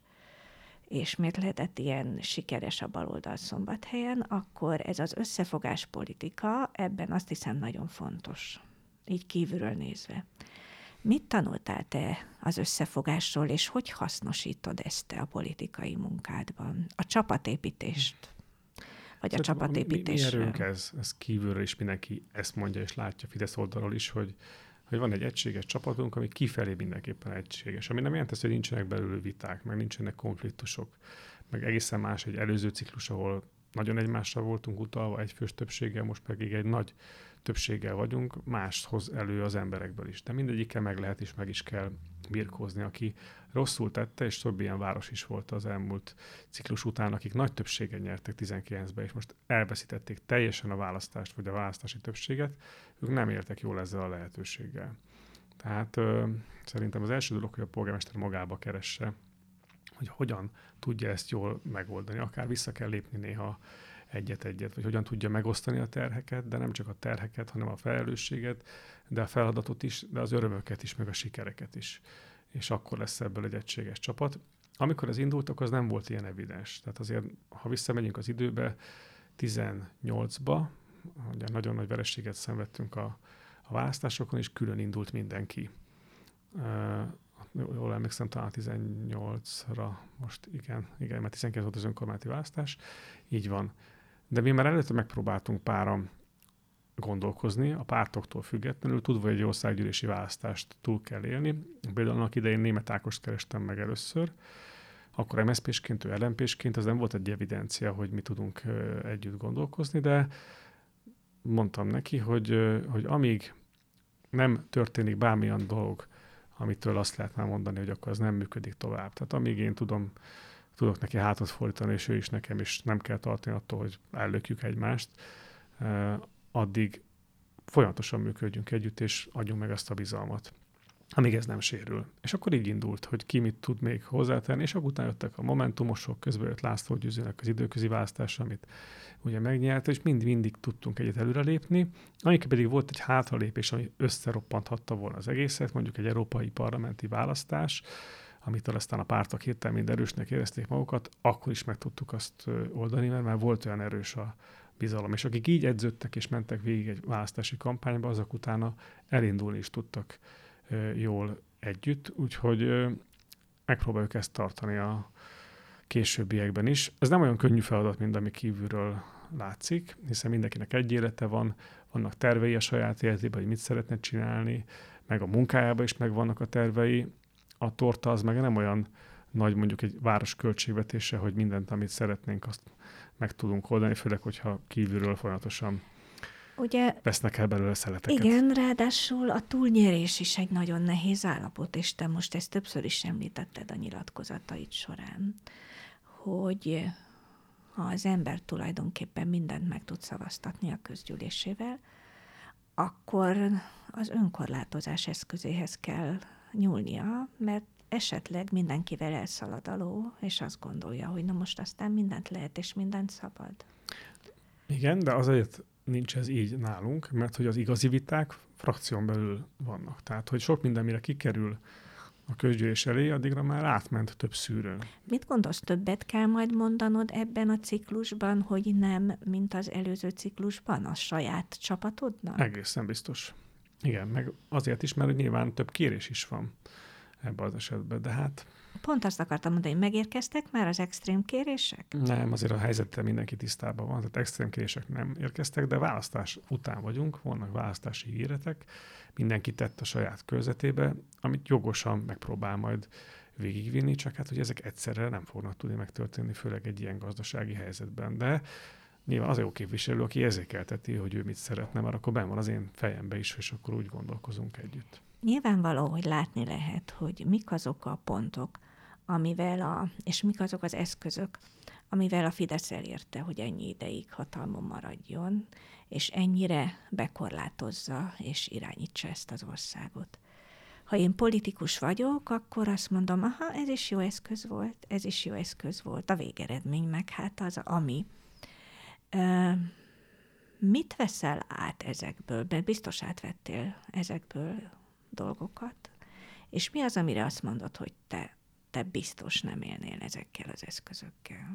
és miért lehetett ilyen sikeres a baloldal Szombathelyen, akkor ez az összefogás politika ebben azt hiszem nagyon fontos, így kívülről nézve. Mit tanultál te az összefogásról, és hogy hasznosítod ezt te a politikai munkádban? A csapatépítést, vagy a Szerintem csapatépítésről? Mi, mi erőnk ez, ez kívülről is mindenki ezt mondja, és látja Fidesz oldalról is, hogy, hogy van egy egységes csapatunk, ami kifelé mindenképpen egységes. Ami nem jelent ezt, hogy nincsenek belőle viták, meg nincsenek konfliktusok, meg egészen más egy előző ciklus, ahol nagyon egymásra voltunk utalva, egyfős többséggel, most pedig egy nagy többséggel vagyunk, mást hoz elő az emberekből is. De mindegyikkel meg lehet és meg is kell birkózni, aki rosszul tette, és több ilyen város is volt az elmúlt ciklus után, akik nagy többségen nyertek tizenkilencben, és most elveszítették teljesen a választást, vagy a választási többséget, ők nem értek jól ezzel a lehetőséggel. Tehát ö, szerintem az első dolog, hogy a polgármester magába keresse, hogy hogyan tudja ezt jól megoldani. Akár vissza kell lépni néha egyet-egyet, vagy hogyan tudja megosztani a terheket, de nem csak a terheket, hanem a felelősséget, de a feladatot is, de az örömöket is, meg a sikereket is. És akkor lesz ebből egy egységes csapat. Amikor ez indultak, az nem volt ilyen evidens. Tehát azért, ha visszamegyünk az időbe, tizennyolcba, ugye nagyon nagy vereséget szenvedtünk a, a választásokon, és külön indult mindenki. Jól emlékszem, talán tizennyolcra, most igen, igen, mert tizenkilenc volt az önkormányzati választás, így van. De mi már előtte megpróbáltunk páran gondolkozni, a pártoktól függetlenül, tudva, hogy egy országgyűlési választást túl kell élni. Például annak idején Németh Ágost kerestem meg először, akkor em es zé pésként, ő el em pésként, az nem volt egy evidencia, hogy mi tudunk együtt gondolkozni, de mondtam neki, hogy, hogy amíg nem történik bármilyen dolog, amitől azt lehet már mondani, hogy akkor az nem működik tovább. Tehát amíg én tudom, tudok neki hátat fordítani, és ő is nekem, és nem kell tartani attól, hogy ellökjük egymást, addig folyamatosan működjünk együtt, és adjunk meg azt a bizalmat, amíg ez nem sérül. És akkor így indult, hogy ki mit tud még hozzátenni, és akkor utána jöttek a momentumosok, közben jött László Győzőnek az időközi választás, amit ugye megnyert, és mind mindig tudtunk egyet előrelépni, amikor pedig volt egy hátralépés, ami összeroppanthatta volna az egészet, mondjuk egy európai parlamenti választás, amitől aztán a pártok hirtelen mind erősnek érezték magukat, akkor is meg tudtuk azt oldani, mert már volt olyan erős a bizalom. És akik így edződtek és mentek végig egy választási kampányba, azok utána elindulni is tudtak jól együtt, úgyhogy megpróbáljuk ezt tartani a későbbiekben is. Ez nem olyan könnyű feladat, mint ami kívülről látszik, hiszen mindenkinek egy élete van, vannak tervei a saját életében, hogy mit szeretne csinálni, meg a munkájában is megvannak a tervei. A torta az meg nem olyan nagy, mondjuk egy város költségvetése, hogy mindent, amit szeretnénk, azt meg tudunk oldani, főleg, hogyha kívülről folyamatosan ugye, vesznek el belőle szeleteket. Igen, ráadásul a túlnyerés is egy nagyon nehéz állapot, és te most ezt többször is említetted a nyilatkozataid során, hogy ha az ember tulajdonképpen mindent meg tud szavaztatni a közgyűlésével, akkor az önkorlátozás eszközéhez kell nyúlnia, mert esetleg mindenkivel elszalad a ló, és azt gondolja, hogy na most aztán mindent lehet, és mindent szabad. Igen, de azért nincs ez így nálunk, mert hogy az igazi viták frakción belül vannak. Tehát, hogy sok minden, mire kikerül a közgyűlés elé, addigra már átment több szűrőn. Mit gondolsz, többet kell majd mondanod ebben a ciklusban, hogy nem, mint az előző ciklusban, a saját csapatodnak? Egészen biztos. Igen, meg azért is, mert nyilván több kérés is van. ebben az esetben. De hát... Pont azt akartam mondani, hogy megérkeztek már az extrém kérések? Nem, azért a helyzettel mindenki tisztában van, tehát extrém kérések nem érkeztek, de választás után vagyunk, vannak választási ígéretek, mindenki tett a saját körzetébe, amit jogosan megpróbál majd végigvinni, csak hát, hogy ezek egyszerre nem fognak tudni megtörténni, főleg egy ilyen gazdasági helyzetben. De nyilván az jó képviselő, aki érzékelteti, hogy ő mit szeretne, mert akkor benn van az én fejembe is, és akkor úgy gondolkozunk együtt. Nyilvánvaló, hogy látni lehet, hogy mik azok a pontok, amivel a, és mik azok az eszközök, amivel a Fidesz elérte, hogy ennyi ideig hatalmon maradjon, és ennyire bekorlátozza és irányítsa ezt az országot. Ha én politikus vagyok, akkor azt mondom, aha, ez is jó eszköz volt, ez is jó eszköz volt, a végeredmény meg hát az, ami. Ö, mit veszel át ezekből? Mert biztos átvettél ezekből dolgokat. És mi az, amire azt mondod, hogy te, te biztos nem élnél ezekkel az eszközökkel?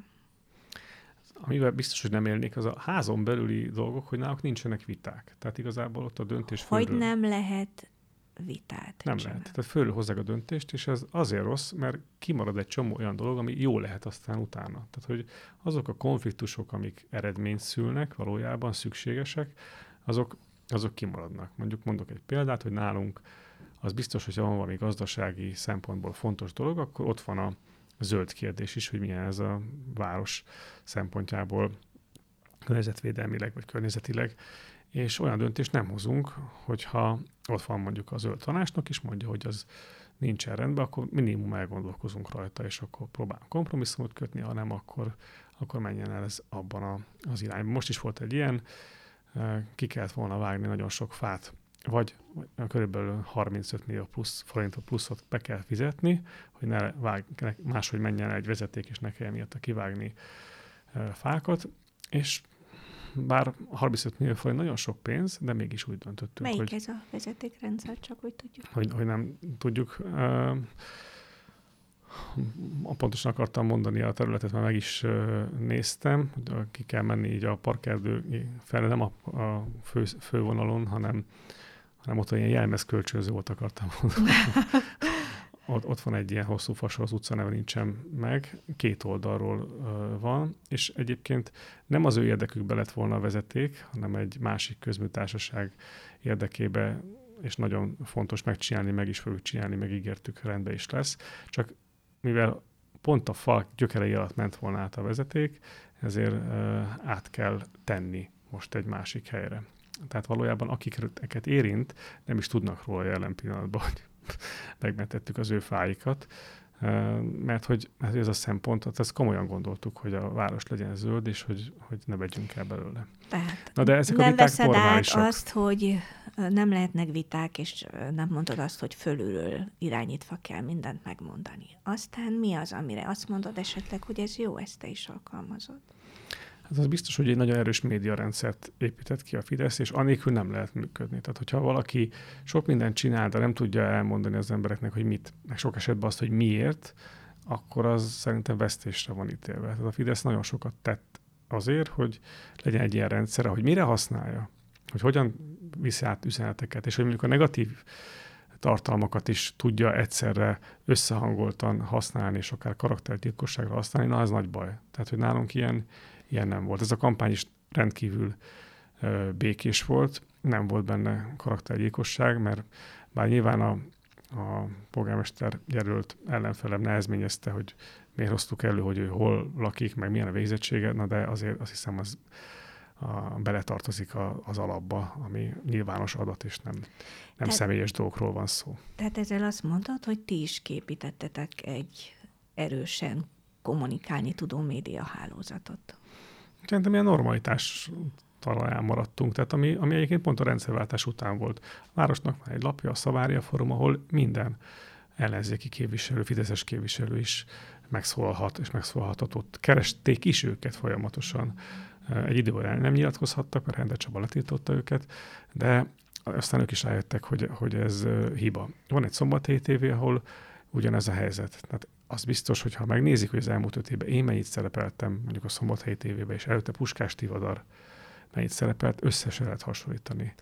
Amivel biztos, hogy nem élnék, az a házon belüli dolgok, hogy náluk nincsenek viták. Tehát igazából ott a döntés fölről... Hogy nem lehet vitát Nem csinálni. lehet. Tehát fölül hozzák a döntést, és ez azért rossz, mert kimarad egy csomó olyan dolog, ami jó lehet aztán utána. Tehát, hogy azok a konfliktusok, amik eredményt szülnek, valójában szükségesek, azok, azok kimaradnak. Mondjuk mondok egy példát, hogy nálunk az biztos, hogy van valami gazdasági szempontból fontos dolog, akkor ott van a zöld kérdés is, hogy milyen ez a város szempontjából környezetvédelmileg vagy környezetileg, és olyan döntést nem hozunk, hogyha ott van mondjuk a zöld tanácsnok is mondja, hogy az nincsen rendben, akkor minimum elgondolkozunk rajta, és akkor próbálunk kompromisszumot kötni, ha nem, akkor, akkor menjen el ez abban a, az irányban. Most is volt egy ilyen, ki kellett volna vágni nagyon sok fát, vagy körülbelül harmincöt millió plusz forintot pluszot be kell fizetni, hogy ne vág, máshogy menjen egy vezeték, és ne kelljen miatt kivágni fákat, és bár harmincöt millió forint nagyon sok pénz, de mégis úgy döntöttünk, Melyik hogy... ez a vezetékrendszer, csak úgy tudjuk? Hogy, hogy nem tudjuk. Uh, pontosan akartam mondani a területet, mert meg is uh, néztem, hogy ki kell menni így a parkerdő felé, nem a, a fő, fővonalon, hanem, hanem ott ilyen jelmezkölcsönző volt, akartam mondani. Ott, ott van egy ilyen hosszú fasor, az utca neve nincsen meg, két oldalról uh, van, és egyébként nem az ő érdekükbe lett volna a vezeték, hanem egy másik közműtársaság érdekébe, és nagyon fontos megcsinálni, meg is fogjuk csinálni, megígértük, rendben is lesz. Csak mivel pont a fal gyökerei alatt ment volna át a vezeték, ezért uh, át kell tenni most egy másik helyre. Tehát valójában akiket érint, nem is tudnak róla jelen pillanatban, hogy megmentettük az ő fáikat, mert hogy ez a szempont, tehát ezt komolyan gondoltuk, hogy a város legyen zöld, és hogy, hogy ne vegyünk el belőle. Tehát Na de ezek nem a viták veszed normálisak. át azt, hogy nem lehetnek viták, és nem mondod azt, hogy fölülről irányítva kell mindent megmondani. Aztán mi az, amire azt mondod esetleg, hogy ez jó, ezt te is alkalmazod? Hát az biztos, hogy egy nagyon erős médiarendszert épített ki a Fidesz, és anélkül nem lehet működni. Tehát, hogyha valaki sok mindent csinál, de nem tudja elmondani az embereknek, hogy mit, meg sok esetben azt, hogy miért, akkor az szerintem vesztésre van ítélve. Tehát a Fidesz nagyon sokat tett azért, hogy legyen egy ilyen rendszer, hogy mire használja, hogy hogyan viszi át üzeneteket, és hogy mondjuk a negatív tartalmakat is tudja egyszerre összehangoltan használni, és akár karaktergyilkosságra használni, na ez nagy baj. Tehát, hogy nálunk ilyen Ilyen nem volt. Ez a kampány is rendkívül ö, békés volt, nem volt benne karaktergyilkosság, mert bár nyilván a, a polgármester jelölt ellenfelem nehezményezte, hogy miért hoztuk elő, hogy ő hol lakik, meg milyen a végzettsége, na de azért azt hiszem, az a, beletartozik a, az alapba, ami nyilvános adat, és nem, nem tehát, személyes dolgokról van szó. Tehát ezzel azt mondod, hogy ti is képítettetek egy erősen kommunikálni tudó médiahálózatot. Szerintem ilyen normalitás talaján maradtunk, tehát ami, ami egyébként pont a rendszerváltás után volt. A városnak van egy lapja, a Szavária Forum, ahol minden ellenzéki képviselő, fideszes képviselő is megszólalhat, és megszólalhatott. Keresték is őket folyamatosan. Egy időben nem nyilatkozhattak, mert Hende Csaba letiltotta őket, de aztán ők is rájöttek, hogy, hogy ez hiba. Van egy Szombathelyi té vé, ahol ugyanez a helyzet. Tehát az biztos, hogy ha megnézik, hogy az elmúlt öt évben én mennyit szerepeltem, mondjuk a Szombathelyi té vében, és előtte Puskás Tivadar mennyit szerepelt, össze se lehet hasonlítani.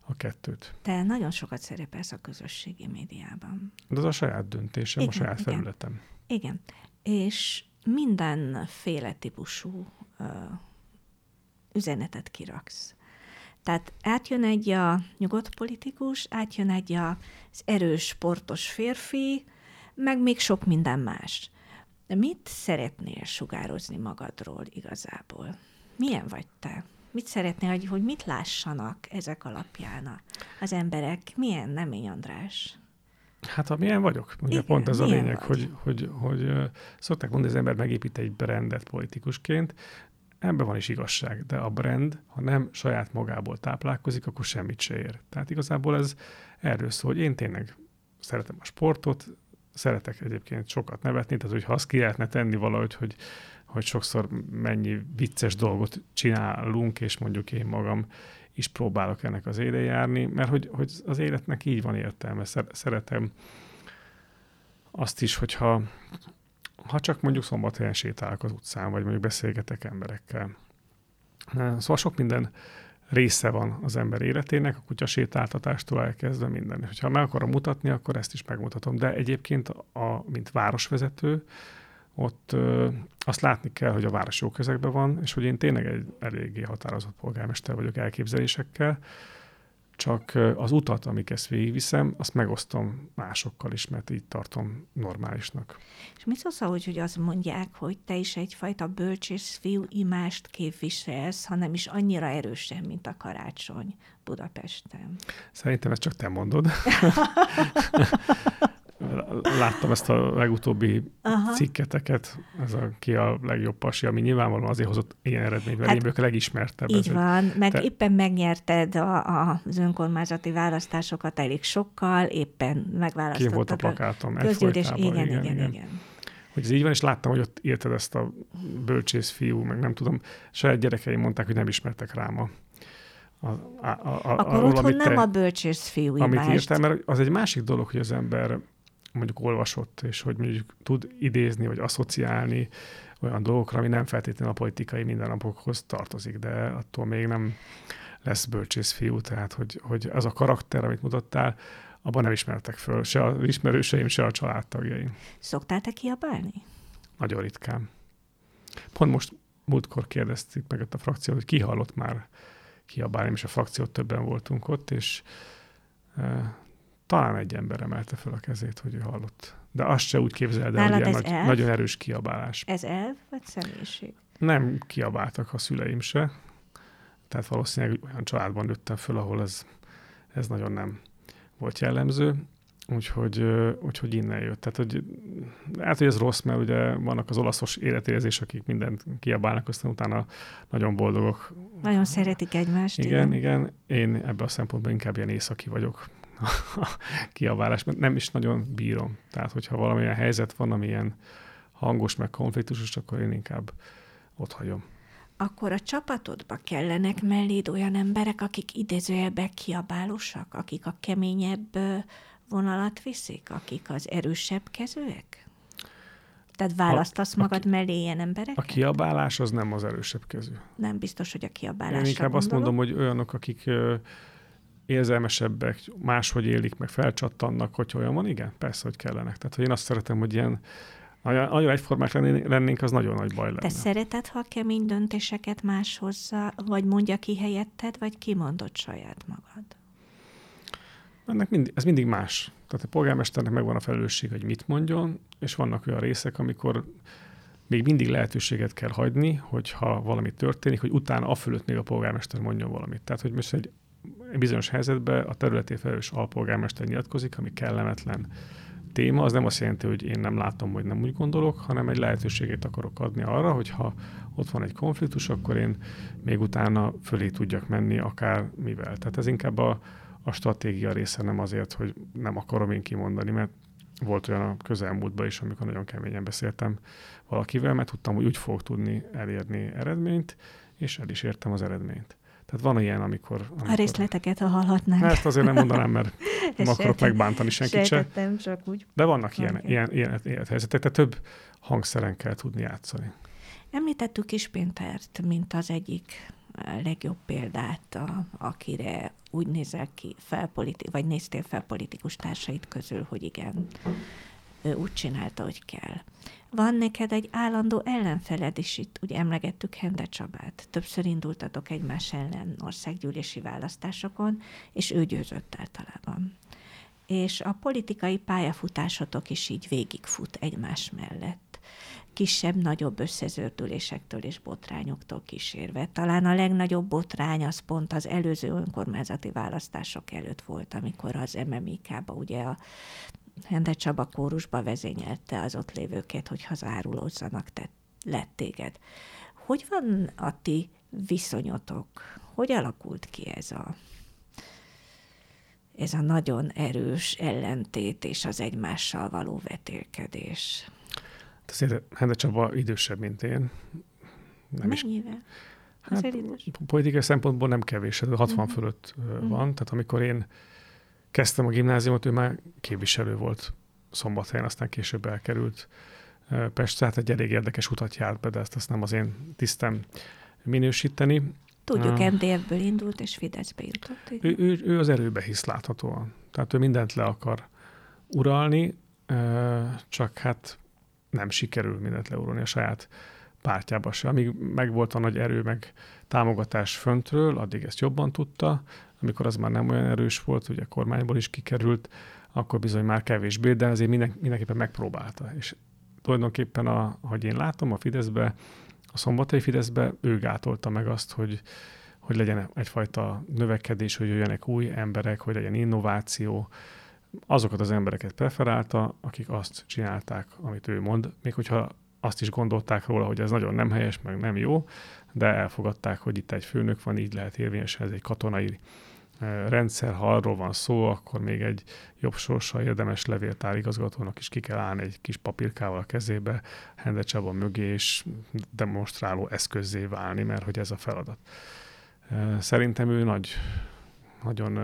a kettőt. Te nagyon sokat szerepelsz a közösségi médiában. De az a saját döntésem, igen, a saját igen. felületem. Igen, és mindenféle típusú uh, üzenetet kiraksz. Tehát átjön egy a nyugodt politikus, átjön egy az erős, sportos férfi, meg még sok minden más. De mit szeretnél sugározni magadról igazából? Milyen vagy te? Mit szeretnél, hogy, hogy mit lássanak ezek alapján az emberek? Milyen Nemény András? Hát, ha milyen vagyok. Ugye igen, pont ez a lényeg, hogy, hogy, hogy, hogy szokták mondani, az ember megépít egy brandet politikusként. Ebben van is igazság, de a brand, ha nem saját magából táplálkozik, akkor semmit se ér. Tehát igazából ez erről szól, hogy én tényleg szeretem a sportot, szeretek egyébként sokat nevetni, tehát hogyha azt ki lehetne tenni valahogy, hogy, hogy sokszor mennyi vicces dolgot csinálunk, és mondjuk én magam is próbálok ennek az élén járni, mert hogy, hogy az életnek így van értelme. Szeretem azt is, hogyha ha csak mondjuk szombathelyen sétálok az utcán, vagy mondjuk beszélgetek emberekkel. Szóval sok minden része van az ember életének, a kutya sétáltatástól elkezdve minden. Ha meg akarom mutatni, akkor ezt is megmutatom. De egyébként, a, mint városvezető, ott ö, azt látni kell, hogy a város jó kezekben van, és hogy én tényleg egy eléggé határozott polgármester vagyok elképzelésekkel, csak az utat, amik ezt végigviszem, azt megosztom másokkal is, mert így tartom normálisnak. És mit szólsz ahogy, hogy azt mondják, hogy te is egyfajta bölcsész fiú imást képviselsz, hanem is annyira erősen, mint a Karácsony Budapesten? Szerintem ezt csak te mondod. Láttam ezt a legutóbbi aha. cikketeket, ez a ki a legjobb pasi, ami nyilvánvalóan azért hozott ilyen eredményt, mert hát, én vagyok a legismertebb. Így ez, van, meg te... éppen megnyerted a, a, az önkormányzati választásokat elég sokkal, éppen megválasztottak. Ki volt a plakátom egyfolytában. Igen, igen, igen, igen. igen. Hogy ez így van, és láttam, hogy ott írtad ezt a bölcsész fiú, meg nem tudom, saját gyerekeim mondták, hogy nem ismertek rám a A, a, a, Akkor arról, otthon nem te, a bölcsész fiú imást. Amit írtál, mert az egy másik dolog, hogy az ember mondjuk olvasott, és hogy mondjuk tud idézni, vagy asszociálni olyan dolgokra, ami nem feltétlenül a politikai mindennapokhoz tartozik, de attól még nem lesz bölcsész fiú, tehát hogy, hogy az a karakter, amit mutattál, abban nem ismertek föl, se az ismerőseim, se a családtagjaim. Szoktál te kiabálni? Nagyon ritkán. Pont most múltkor kérdeztük meg ott a frakciót, hogy ki hallott már kiabálni, és a frakciót többen voltunk ott, és e, talán egy ember emelte fel a kezét, hogy ő hallott. De azt se úgy képzeld el, hogy ilyen nagy, nagyon erős kiabálás. Ez elv, vagy személyiség? Nem kiabáltak a szüleim se. Tehát valószínűleg olyan családban nőttem föl, ahol ez, ez nagyon nem volt jellemző. Úgyhogy, úgyhogy innen jött. Tehát, hogy, hát, hogy ez rossz, mert ugye vannak az olaszos életérzés, akik mindent kiabálnak, aztán utána nagyon boldogok. Nagyon szeretik egymást. Igen, igen. igen. Én ebben a szempontból inkább ilyen északi vagyok. Kiabálás, mert nem is nagyon bírom. Tehát, hogyha valamilyen helyzet van, amilyen hangos, meg konfliktusos, akkor én inkább ott hagyom. Akkor a csapatodba kellenek melléd olyan emberek, akik idézőjelben kiabálósak, akik a keményebb vonalat viszik, akik az erősebb kezűek? Tehát választasz a, magad a, mellé ilyen embereket? A kiabálás az nem az erősebb kezű. Nem biztos, hogy a kiabálásra Én inkább gondolom. Azt mondom, hogy olyanok, akik érzelmesebbek, máshogy élik, meg felcsattannak, hogy olyan van, igen, persze, hogy kellenek. Tehát, hogy én azt szeretem, hogy ilyen nagyon, nagyon egyformák lennénk, az nagyon nagy baj lenne. Te szereted, ha kemény döntéseket más hozza, vagy mondja ki helyetted, vagy kimondod saját magad? Ennek mindig, ez mindig más. Tehát a polgármesternek megvan a felelősség, hogy mit mondjon, és vannak olyan részek, amikor még mindig lehetőséget kell hagyni, hogyha valami történik, hogy utána afölött még a polgármester mondjon valamit. Tehát, hogy most egy bizonyos helyzetben a területén felelős alpolgármester nyilatkozik, ami kellemetlen téma, az nem azt jelenti, hogy én nem látom, vagy nem úgy gondolok, hanem egy lehetőséget akarok adni arra, hogyha ott van egy konfliktus, akkor én még utána fölé tudjak menni akár mivel. Tehát ez inkább a, a stratégia része, nem azért, hogy nem akarom én kimondani, mert volt olyan a közelmúltban is, amikor nagyon keményen beszéltem valakivel, mert tudtam, hogy úgy fogok tudni elérni eredményt, és el is értem az eredményt. Tehát van ilyen, amikor... amikor a részleteket, ha hallhatnánk. Ezt azért nem mondanám, mert nem akarok megbántani senkit se. Csak úgy. De vannak ilyen, okay. ilyen, ilyen, ilyen helyzetek, tehát több hangszeren kell tudni játszani. Említettük Kispétert, mint az egyik legjobb példát, a, akire úgy nézel ki, fel politi- vagy néztél fel politikus társait közül, hogy igen, ő úgy csinálta, hogy kell. Van neked egy állandó ellenfeled is, itt úgy emlegettük Hende Csabát. Többször indultatok egymás ellen országgyűlési választásokon, és ő győzött általában. És a politikai pályafutásotok is így végigfut egymás mellett. Kisebb-nagyobb összezördülésektől és botrányoktól kísérve. Talán a legnagyobb botrány az pont az előző önkormányzati választások előtt volt, amikor az em em i ká-ba ugye a Hende Csaba kórusba vezényelte az ott lévőket, hogy hazárulózzanak te, lett téged. Hogy van a ti viszonyotok? Hogy alakult ki ez a, ez a nagyon erős ellentét és az egymással való vetélkedés? Azért Hende Csaba idősebb, mint én. Nem Mennyivel? Hát, politikai szempontból nem kevés, hatvan uh-huh. fölött uh, uh-huh. van. Tehát amikor én kezdtem a gimnáziumot, ő már képviselő volt Szombathelyen, aztán később elkerült Pestre, tehát egy elég érdekes utat járt be, de ezt azt nem az én tisztem minősíteni. Tudjuk, em dé ef-ből indult, és Fideszbe jutott. Ő, ő, ő az erőbe hisz láthatóan. Tehát ő mindent le akar uralni, csak hát nem sikerül mindent leuralni a saját pártjába se. Amíg megvolt a nagy erő, meg támogatás föntről, addig ezt jobban tudta. Amikor az már nem olyan erős volt, ugye kormányból is kikerült, akkor bizony már kevésbé, de azért minden, mindenképpen megpróbálta. És tulajdonképpen, a, ahogy én látom, a Fideszbe, a szombathelyi Fideszbe ő gátolta meg azt, hogy, hogy legyen egyfajta növekedés, hogy jöjjenek új emberek, hogy legyen innováció. Azokat az embereket preferálta, akik azt csinálták, amit ő mond, még hogyha azt is gondolták róla, hogy ez nagyon nem helyes, meg nem jó, de elfogadták, hogy itt egy főnök van, így lehet érvényesen, ez egy katonai rendszer, ha arról van szó, akkor még egy jobb sorssal érdemes levéltárigazgatónak is ki kell állni egy kis papírkával a kezébe, Hende Csaba mögé, és demonstráló eszközzé válni, mert hogy ez a feladat. Szerintem ő nagy, nagyon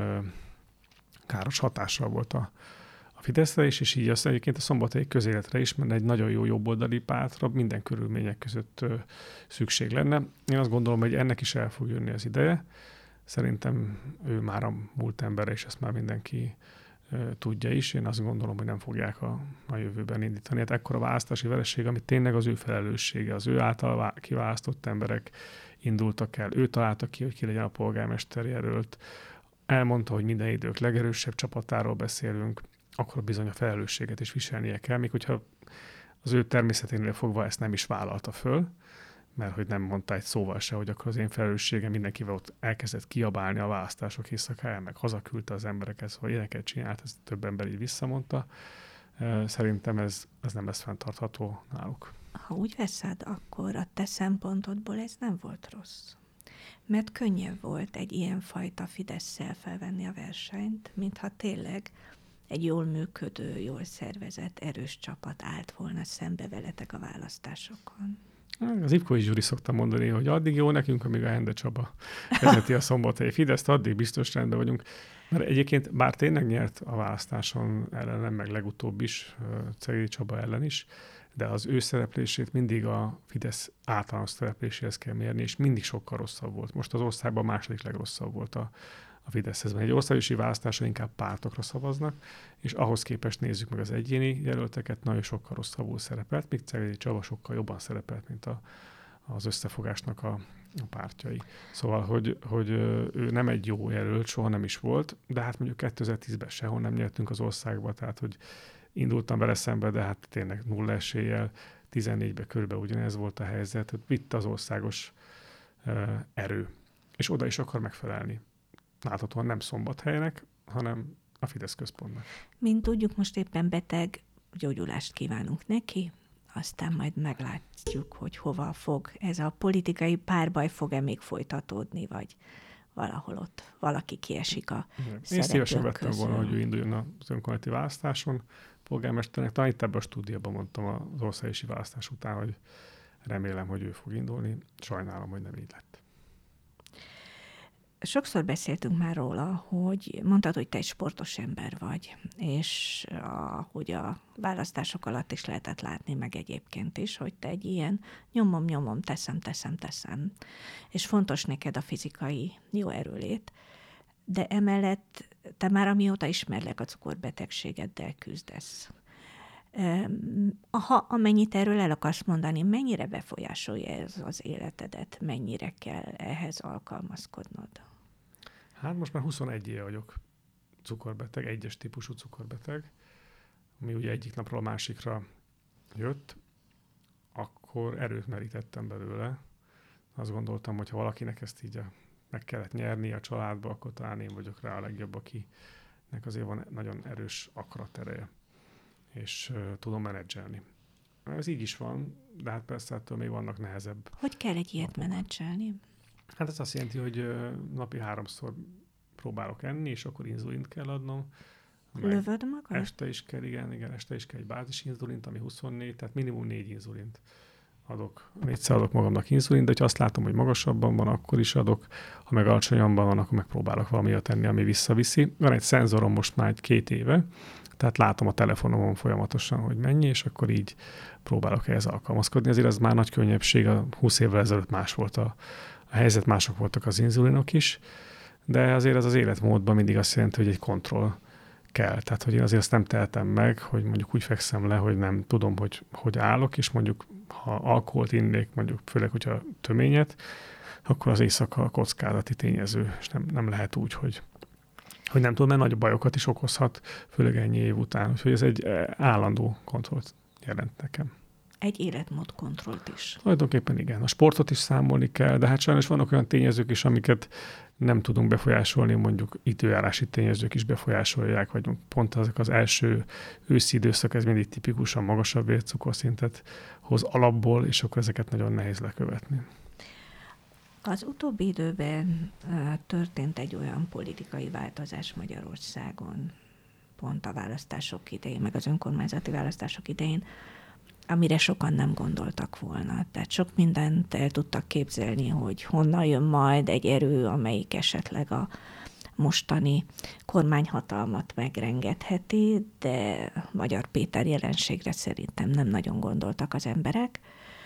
káros hatással volt a, a Fideszre is, és így azt egyébként a szombathelyi közéletre is, mert egy nagyon jó jobboldali pártra minden körülmények között szükség lenne. Én azt gondolom, hogy ennek is el fog jönni az ideje. Szerintem ő már a múlt embere, és ezt már mindenki uh, tudja is. Én azt gondolom, hogy nem fogják a, a jövőben indítani. Hát ekkora választási vereség, amit tényleg az ő felelőssége, az ő által kiválasztott emberek indultak el. Ő találta ki, hogy ki legyen a polgármester jelölt. Elmondta, hogy minden idők legerősebb csapatáról beszélünk, akkor bizony a felelősséget is viselnie kell, még hogyha az ő természeténél fogva ezt nem is vállalta föl, mert hogy nem mondta egy szóval se, hogy akkor az én felelősségem, mindenkivel ott elkezdett kiabálni a választások éjszakáján, meg hazaküldte az embereket, szóval ilyeneket csinált, ezt több ember így visszamondta. Szerintem ez, ez nem lesz fenntartható náluk. Ha úgy veszed, akkor a te szempontodból ez nem volt rossz. Mert könnyebb volt egy ilyenfajta Fidesszel felvenni a versenyt, mintha tényleg egy jól működő, jól szervezett, erős csapat állt volna szembe veletek a választásokon. Az Ipkói Zsuri szokta mondani, hogy addig jó nekünk, amíg a Hende Csaba vezeti a szombathelyi Fideszt, addig biztos rendben vagyunk. Mert egyébként bár tényleg nyert a választáson ellenem, meg legutóbb is, Ceglédi Csaba ellen is, de az ő szereplését mindig a Fidesz általános szerepléséhez kell mérni, és mindig sokkal rosszabb volt. Most az országban a második legrosszabb volt a, a Fideszhez. Egy országgyűlési választáson inkább pártokra szavaznak, és ahhoz képest nézzük meg az egyéni jelölteket, nagyon sokkal rosszabbul szerepelt, míg Ceglédi Csaba sokkal jobban szerepelt, mint a, az összefogásnak a, a pártjai. Szóval, hogy, hogy ő nem egy jó jelölt, soha nem is volt, de hát mondjuk kétezer-tízben sehol nem nyertünk az országba, tehát hogy indultam vele szembe, de hát tényleg nulla eséllyel, tizennégyben körülbelül ugyanez volt a helyzet, hogy vitt az országos uh, erő, és oda is akar megfelelni. Láthatóan nem Szombathelynek, hanem a Fidesz központnak. Mint tudjuk, most éppen beteg, gyógyulást kívánunk neki, aztán majd meglátjuk, hogy hova fog ez a politikai párbaj, fog-e még folytatódni, vagy valahol ott valaki kiesik a szereplők közül. Én szívesen vettem volna, hogy ő induljon az önkormányzati választáson. Polgármesternek talán itt ebben a stúdióban mondtam az országgyűlési választás után, hogy remélem, hogy ő fog indulni. Sajnálom, hogy nem így lett. sokszor beszéltünk már róla, hogy mondtad, hogy te egy sportos ember vagy, és a, hogy a választások alatt is lehetett látni, meg egyébként is, hogy te egy ilyen nyomom, nyomom, teszem, teszem, teszem, és fontos neked a fizikai jó erőlét, de emellett te már amióta ismerlek, a cukorbetegségeddel küzdesz. Ha amennyit erről el akarsz mondani, mennyire befolyásolja ez az életedet, mennyire kell ehhez alkalmazkodnod? Hát most már huszonegy éve vagyok cukorbeteg, egyes típusú cukorbeteg, ami ugye egyik napról a másikra jött, akkor erőt merítettem belőle. Azt gondoltam, hogy ha valakinek ezt így a, meg kellett nyerni a családba, akkor talán én vagyok rá a legjobb, akinek azért van nagyon erős akaratereje, és uh, tudom menedzselni. Ez így is van, de hát persze ettől még vannak nehezebb. Hogy kell egy ilyet napok. menedzselni? Hát ez azt jelenti, hogy uh, napi háromszor próbálok enni, és akkor inzulint kell adnom. Lövöd magad? Este is kell, igen, igen, este is kell egy bázis inzulint, ami huszonnégy, tehát minimum négy inzulint adok. Négyszer adok magamnak inzulint, de ha azt látom, hogy magasabban van, akkor is adok. Ha meg alacsonyabban van, akkor megpróbálok valamiért tenni, ami visszaviszi. Van egy szenzorom most már egy két éve, tehát látom a telefonomon folyamatosan, hogy mennyi, és akkor így próbálok ehhez alkalmazkodni. Ezért ez már nagy könnyebbség, a húsz évvel ezelőtt más volt a, a helyzet, mások voltak az inzulinok is, de azért ez az életmódban mindig azt jelenti, hogy egy kontroll kell. Tehát, hogy én azért azt nem tehetem meg, hogy mondjuk úgy fekszem le, hogy nem tudom, hogy hogy állok, és mondjuk, ha alkoholt innék, mondjuk főleg, hogyha töményet, akkor az éjszaka a kockázati tényező, és nem, nem lehet úgy, hogy, hogy nem tudom, mert nagy bajokat is okozhat, főleg ennyi év után. Úgyhogy ez egy állandó kontrollt jelent nekem. Egy életmódkontrollt is. Tulajdonképpen igen. A sportot is számolni kell, de hát sajnos vannak olyan tényezők is, amiket nem tudunk befolyásolni, mondjuk időjárási tényezők is befolyásolják, vagy pont azok az első őszi időszak, ez mindig tipikusan magasabb vércukorszintet hoz alapból, és akkor ezeket nagyon nehéz lekövetni. Az utóbbi időben uh, történt egy olyan politikai változás Magyarországon, pont a választások idején, meg az önkormányzati választások idején, amire sokan nem gondoltak volna. Tehát sok mindent el tudtak képzelni, hogy honnan jön majd egy erő, amelyik esetleg a mostani kormányhatalmat megrengetheti, de Magyar Péter jelenségre szerintem nem nagyon gondoltak az emberek.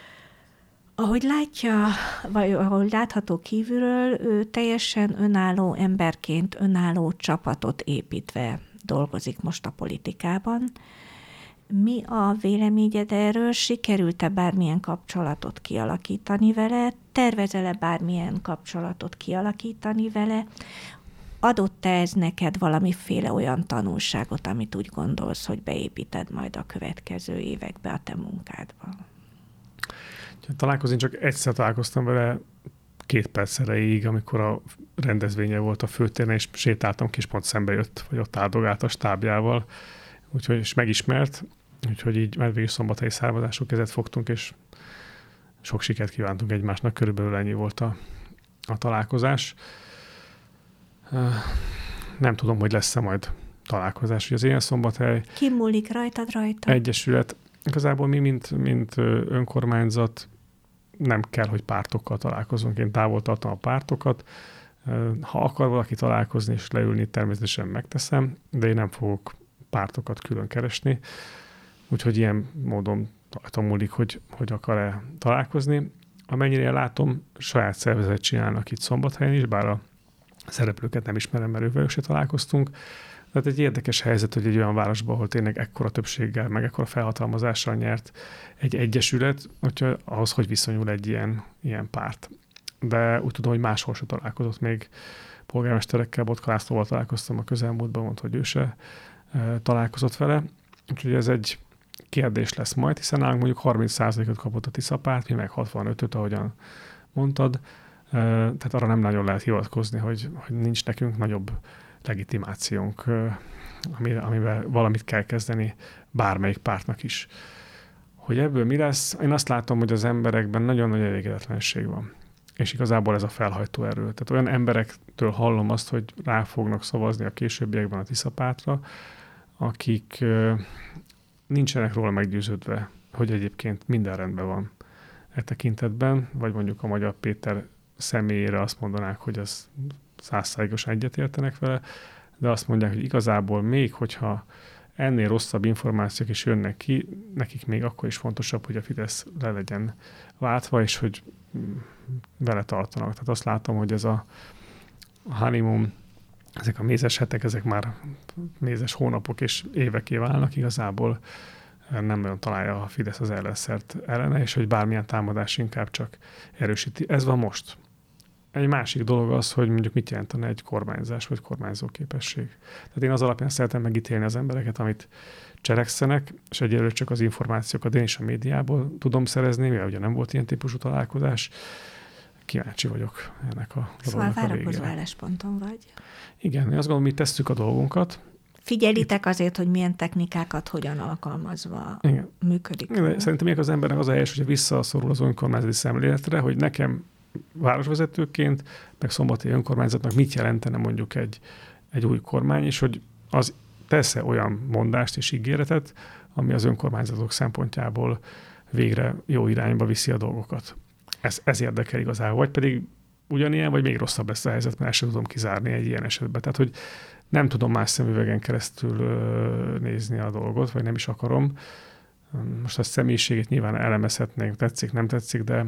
Ahogy látja, vagy ahogy látható kívülről, ő teljesen önálló emberként, önálló csapatot építve dolgozik most a politikában. Mi a véleményed erről? Sikerült-e bármilyen kapcsolatot kialakítani vele? Tervezel-e bármilyen kapcsolatot kialakítani vele? Adott-e ez neked valamiféle olyan tanulságot, amit úgy gondolsz, hogy beépíted majd a következő évekbe a te munkádba? Találkozni csak egyszer találkoztam vele két perc erejéig, amikor a rendezvénye volt a főtéren, és sétáltam ki, és pont szembe jött, vagy ott áldogált a stábjával, úgyhogy és megismert, úgyhogy így már végül szombathelyi származású kezet fogtunk, és sok sikert kívántunk egymásnak, körülbelül ennyi volt a, a találkozás. Nem tudom, hogy lesz-e majd találkozás, hogy az ilyen Szombathely Ki múlik rajtad rajta? Egyesület. Igazából mi, mint, mint önkormányzat, nem kell, hogy pártokkal találkozunk. Én távol tartom a pártokat. Ha akar valaki találkozni és leülni, természetesen megteszem, de én nem fogok pártokat külön keresni. Úgyhogy ilyen módon rajtam múlik, hogy, hogy akar-e találkozni. Amennyire látom, saját szervezet csinálnak itt Szombathelyen is, bár a szereplőket nem ismerem, mert ővel se találkoztunk. Tehát egy érdekes helyzet, hogy egy olyan városban, ahol tényleg ekkora többséggel, meg ekkora felhatalmazással nyert egy egyesület, hogyha ahhoz hogy viszonyul egy ilyen, ilyen párt. De úgy tudom, hogy máshol se találkozott még polgármesterekkel, Botka Lászlóval találkoztam a közelmúltban, mondta, hogy ő se e, találkozott vele. Úgyhogy ez egy kérdés lesz majd, hiszen nálunk mondjuk harminc százalékot kapott a Tiszapárt, mi meg hatvanötöt, ahogyan mondtad. E, tehát arra nem nagyon lehet hivatkozni, hogy, hogy nincs nekünk nagyobb legitimációnk, amivel valamit kell kezdeni bármelyik pártnak is. Hogy ebből mi lesz? Én azt látom, hogy az emberekben nagyon nagy elégedetlenség van. És igazából ez a felhajtó erő. Tehát olyan emberektől hallom azt, hogy rá fognak szavazni a későbbiekben a Tiszapártra, akik nincsenek róla meggyőződve, hogy egyébként minden rendben van e tekintetben, vagy mondjuk a Magyar Péter személyére azt mondanák, hogy ez százszázalékosan egyetértenek vele, de azt mondják, hogy igazából még, hogyha ennél rosszabb információk is jönnek ki, nekik még akkor is fontosabb, hogy a Fidesz le legyen váltva, és hogy vele tartanak. Tehát azt látom, hogy ez a honeymoon, ezek a mézes hetek, ezek már mézes hónapok és éveké válnak, igazából nem nagyon találja a Fidesz az ellenszert ellene, és hogy bármilyen támadás inkább csak erősíti. Ez van most. Egy másik dolog az, hogy mondjuk mit jelentene egy kormányzás vagy kormányzó képesség. Tehát én az alapján szeretem megítélni az embereket, amit cselekszenek, és egyelőre csak az információkat én is a médiából tudom szerezni, mivel ugye nem volt ilyen típusú találkozás. Kíváncsi vagyok ennek a Szóval várakozó állásponton vagy. Igen, én azt gondolom, mi tesszük a dolgunkat. Figyelitek azért, hogy milyen technikákat hogyan alkalmazva Igen. működik. Igen, szerintem az embernek az a helyes, hogy visszaszorul az önkormányzati szemléletre, hogy nekem városvezetőként, meg szombathelyi önkormányzatnak mit jelentene mondjuk egy, egy új kormány, és hogy az tesz-e olyan mondást és ígéretet, ami az önkormányzatok szempontjából végre jó irányba viszi a dolgokat. Ez, ez érdekel igazából. Vagy pedig ugyanilyen, vagy még rosszabb lesz a helyzet, mert ezt sem tudom kizárni egy ilyen esetben. Tehát, hogy nem tudom más szemüvegen keresztül ö, nézni a dolgot, vagy nem is akarom. Most a személyiségét nyilván elemezhetnénk, tetszik, nem tetszik, de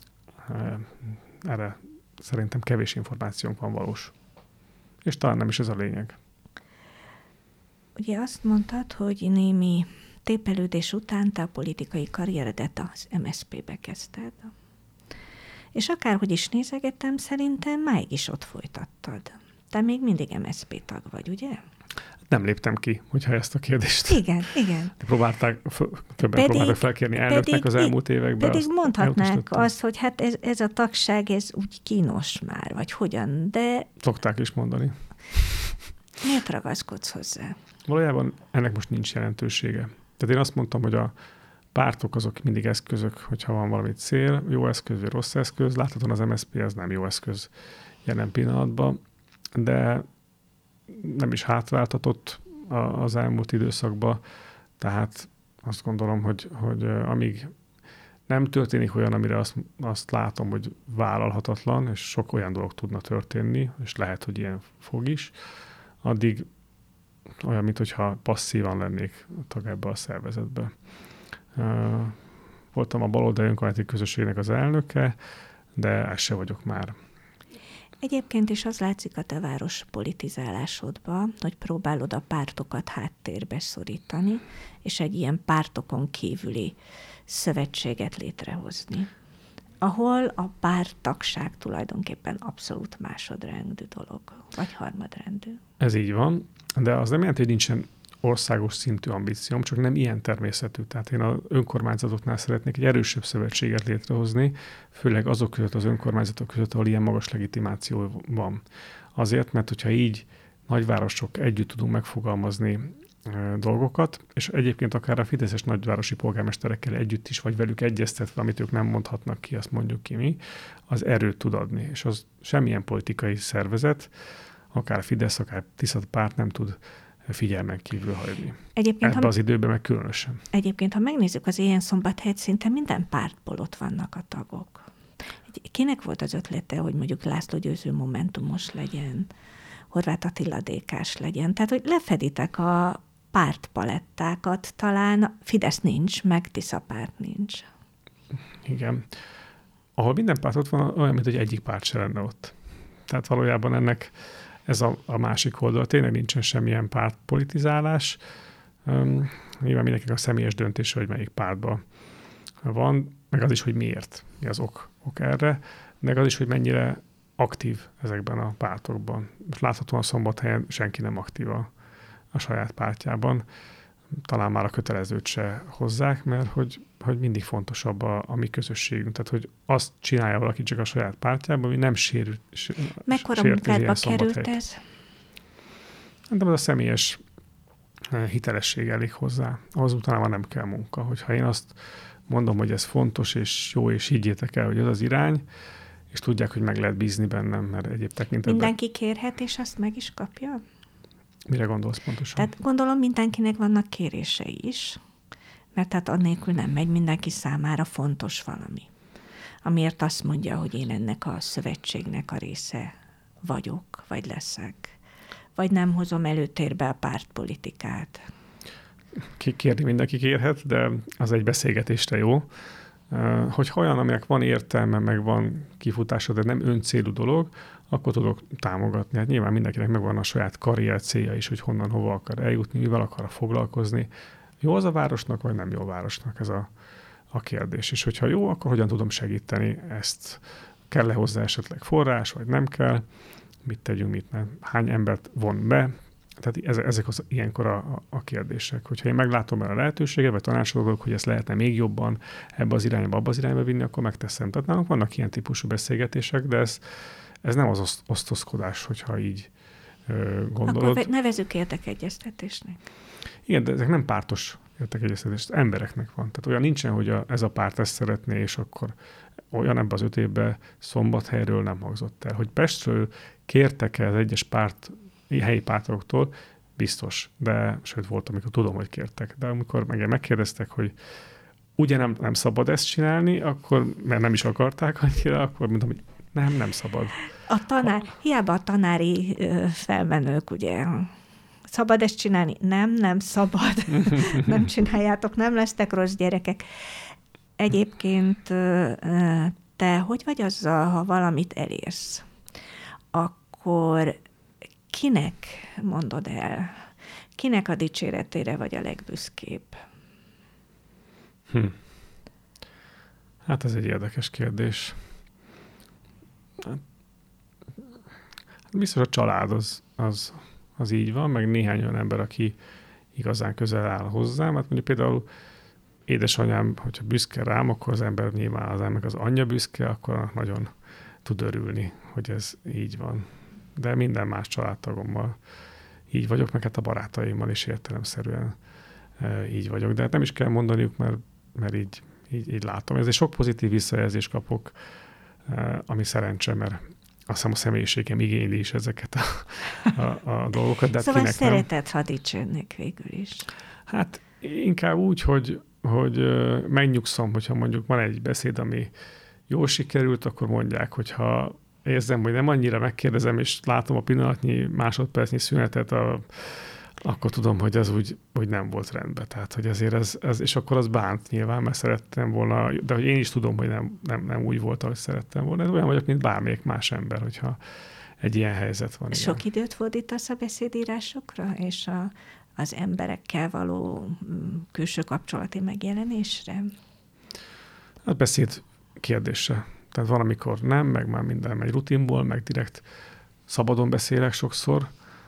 erre szerintem kevés információnk van valós. És talán nem is ez a lényeg. Ugye azt mondtad, hogy némi tépelődés után te a politikai karrieredet az em es zé pé-be kezdted. És akárhogy is nézegettem, szerintem máig is ott folytattad. Te még mindig em es zé pé tag vagy, ugye? Nem léptem ki, hogyha ezt a kérdést. Igen, igen. Próbálták, többen pedig, próbáltak felkérni elnöknek pedig, az elmúlt években. Pedig azt mondhatnák azt, hogy hát ez, ez a tagság, ez úgy kínos már, vagy hogyan, de... Szokták is mondani. Miért ragaszkodsz hozzá? Valójában ennek most nincs jelentősége. Tehát én azt mondtam, hogy a pártok azok mindig eszközök, hogyha van valami cél, jó eszköz vagy rossz eszköz. Láthatóan az em es zé pé az nem jó eszköz jelen pillanatban, de nem is hátráltatott az elmúlt időszakban, tehát azt gondolom, hogy, hogy amíg nem történik olyan, amire azt, azt látom, hogy vállalhatatlan, és sok olyan dolog tudna történni, és lehet, hogy ilyen fog is, addig olyan, mintha passzívan lennék tag ebbe a szervezetbe. Voltam a baloldali önkormányzati közösségnek az elnöke, de ez se vagyok már. Egyébként is az látszik a te város politizálásodban, hogy próbálod a pártokat háttérbe szorítani, és egy ilyen pártokon kívüli szövetséget létrehozni, ahol a párttagság tulajdonképpen abszolút másodrendű dolog, vagy harmadrendű. Ez így van, de az nem jelenti, hogy nincsen országos szintű ambícióm, csak nem ilyen természetű. Tehát én az önkormányzatoknál szeretnék egy erősebb szövetséget létrehozni, főleg azok között az önkormányzatok között, ahol ilyen magas legitimáció van. Azért, mert hogyha így nagyvárosok együtt tudunk megfogalmazni e, dolgokat, és egyébként akár a fideszes nagyvárosi polgármesterekkel együtt is, vagy velük egyeztetve, amit ők nem mondhatnak ki, azt mondjuk ki mi, az erőt tud adni. És az semmilyen politikai szervezet, akár Fidesz, akár Tisza párt nem tud figyelmen kívül hagyni. Egyébként, Ebben ha, az időben meg különösen. Egyébként, ha megnézzük az ilyen Szombathelyet, szinte minden pártból ott vannak a tagok. Kinek volt az ötlete, hogy mondjuk László Győző momentumos legyen, Horváth Attila dé ká-s legyen? Tehát, hogy lefeditek a pártpalettákat, talán Fidesz nincs, meg Tisza párt nincs. Igen. Ahol minden párt ott van, olyan, mint hogy egyik párt se lenne ott. Tehát valójában ennek ez a, a másik oldal. Tényleg nincsen semmilyen pártpolitizálás. Um, nyilván mindenkinek a személyes döntése, hogy melyik pártban van, meg az is, hogy miért, mi az ok, ok erre, meg az is, hogy mennyire aktív ezekben a pártokban. Most láthatóan Szombathelyen senki nem aktív a, a saját pártjában. Talán már a kötelezőt se hozzák, mert hogy, hogy mindig fontosabb a, a mi közösségünk. Tehát, hogy azt csinálja valaki csak a saját pártjában, ami nem sérül. Mekkora munkádba került ez? De az a személyes hitelesség elég hozzá. Ahhoz utána nem kell munka. Hogyha én azt mondom, hogy ez fontos és jó, és higgyétek el, hogy ez az irány, és tudják, hogy meg lehet bízni bennem, mert egyéb tekintetben... Mindenki kérhet, és azt meg is kapja? Mire gondolsz pontosan? Tehát gondolom mindenkinek vannak kérései is, mert tehát annélkül nem megy, mindenki számára fontos valami. Amiért azt mondja, hogy én ennek a szövetségnek a része vagyok, vagy leszek. Vagy nem hozom előtérbe a pártpolitikát. Ki kérni mindenki kérhet, de az egy beszélgetésre jó. Hogyha olyan, aminek van értelme, meg van kifutása, de nem öncélú dolog, akkor tudok támogatni. Hát nyilván mindenkinek megvan a saját karrier célja is, hogy honnan, hova akar eljutni, mivel akar foglalkozni. Jó az a városnak, vagy nem jó a városnak, ez a, a kérdés. És hogyha jó, akkor hogyan tudom segíteni ezt? Kell-e hozzá esetleg forrás, vagy nem kell? Mit tegyünk, mit nem? Hány embert von be? Tehát ezek az ilyenkor a, a kérdések. Hogyha én meglátom el a lehetőséget, vagy tanácsolok, hogy ezt lehetne még jobban ebbe az irányba, abba az irányba vinni, akkor megteszem. Tehát nálunk vannak ilyen típusú beszélgetések, de ez, ez nem az osztozkodás, hogyha így ö, gondolod. Akkor nevezzük érdekegyeztetésnek. Igen, de ezek nem pártos érdekegyeztetés, embereknek van. Tehát olyan nincsen, hogy a, ez a párt ezt szeretné, és akkor olyan ebben az öt évben Szombathelyről nem hangzott el. Hogy Pestről kértek-e az egyes párt helyi pártoktól, biztos, de sőt volt, amikor tudom, hogy kértek. De amikor meg megkérdeztek, hogy ugye nem, nem szabad ezt csinálni, akkor, mert nem is akarták annyira, akkor mondtam, hogy nem, nem szabad. A tanár, a... hiába a tanári ö, felmenők, ugye, szabad ezt csinálni? Nem, nem szabad. Nem csináljátok, nem lesztek rossz gyerekek. Egyébként ö, te hogy vagy azzal, ha valamit elérsz? Akkor kinek mondod el? Kinek a dicséretére vagy a legbüszkébb? Hm. Hát ez egy érdekes kérdés. Hát, biztos a család az, az, az így van, meg néhány olyan ember, aki igazán közel áll hozzám. Hát mondjuk például édesanyám, hogyha büszke rám, akkor az ember nyilván az ember az anyja büszke, akkor nagyon tud örülni, hogy ez így van. De minden más családtagommal így vagyok, meg hát a barátaimmal is értelemszerűen e, így vagyok. De hát nem is kell mondaniuk, mert, mert így, így, így látom. Ezért sok pozitív visszajelzést kapok, e, ami szerencse, mert azt hiszem a személyiségem igényli is ezeket a, a, a dolgokat. De szóval kinek szereted, ha dicsérnek végül is. Hát inkább úgy, hogy, hogy megnyugszom, hogyha mondjuk van egy beszéd, ami jól sikerült, akkor mondják, hogyha érzem, hogy nem annyira megkérdezem, és látom a pillanatnyi, másodpercnyi szünetet, a, akkor tudom, hogy ez úgy hogy nem volt rendben. Tehát, hogy ezért ez, ez, és akkor az bánt nyilván, mert szerettem volna, de hogy én is tudom, hogy nem, nem, nem úgy volt, ahogy szerettem volna. Ez olyan vagyok, mint bármelyik más ember, hogyha egy ilyen helyzet van. Sok igen. időt fordítasz a beszédírásokra, és a, az emberekkel való külső kapcsolati megjelenésre? A beszéd kérdése. Tehát van, amikor nem, meg már minden megy rutinból, meg direkt szabadon beszélek sokszor,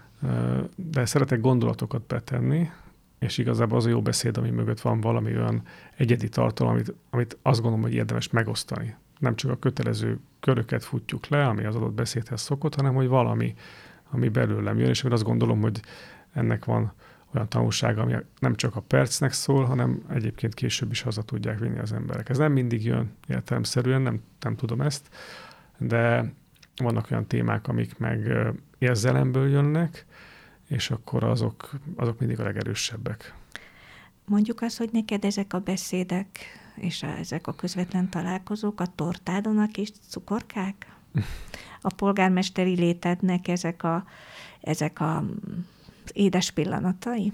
de szeretek gondolatokat betenni, és igazából az a jó beszéd, ami mögött van valami olyan egyedi tartalom, amit, amit azt gondolom, hogy érdemes megosztani. Nem csak a kötelező köröket futjuk le, ami az adott beszédhez szokott, hanem hogy valami, ami belőlem jön, és én azt gondolom, hogy ennek van olyan tanulsága, ami nem csak a percnek szól, hanem egyébként később is haza tudják vinni az emberek. Ez nem mindig jön értelemszerűen, nem, nem tudom ezt, de vannak olyan témák, amik meg érzelemből jönnek, és akkor azok, azok mindig a legerősebbek. Mondjuk azt, hogy neked ezek a beszédek és a, ezek a közvetlen találkozók a tortádon a kis cukorkák? A polgármesteri létednek ezek a, ezek a édes pillanatai?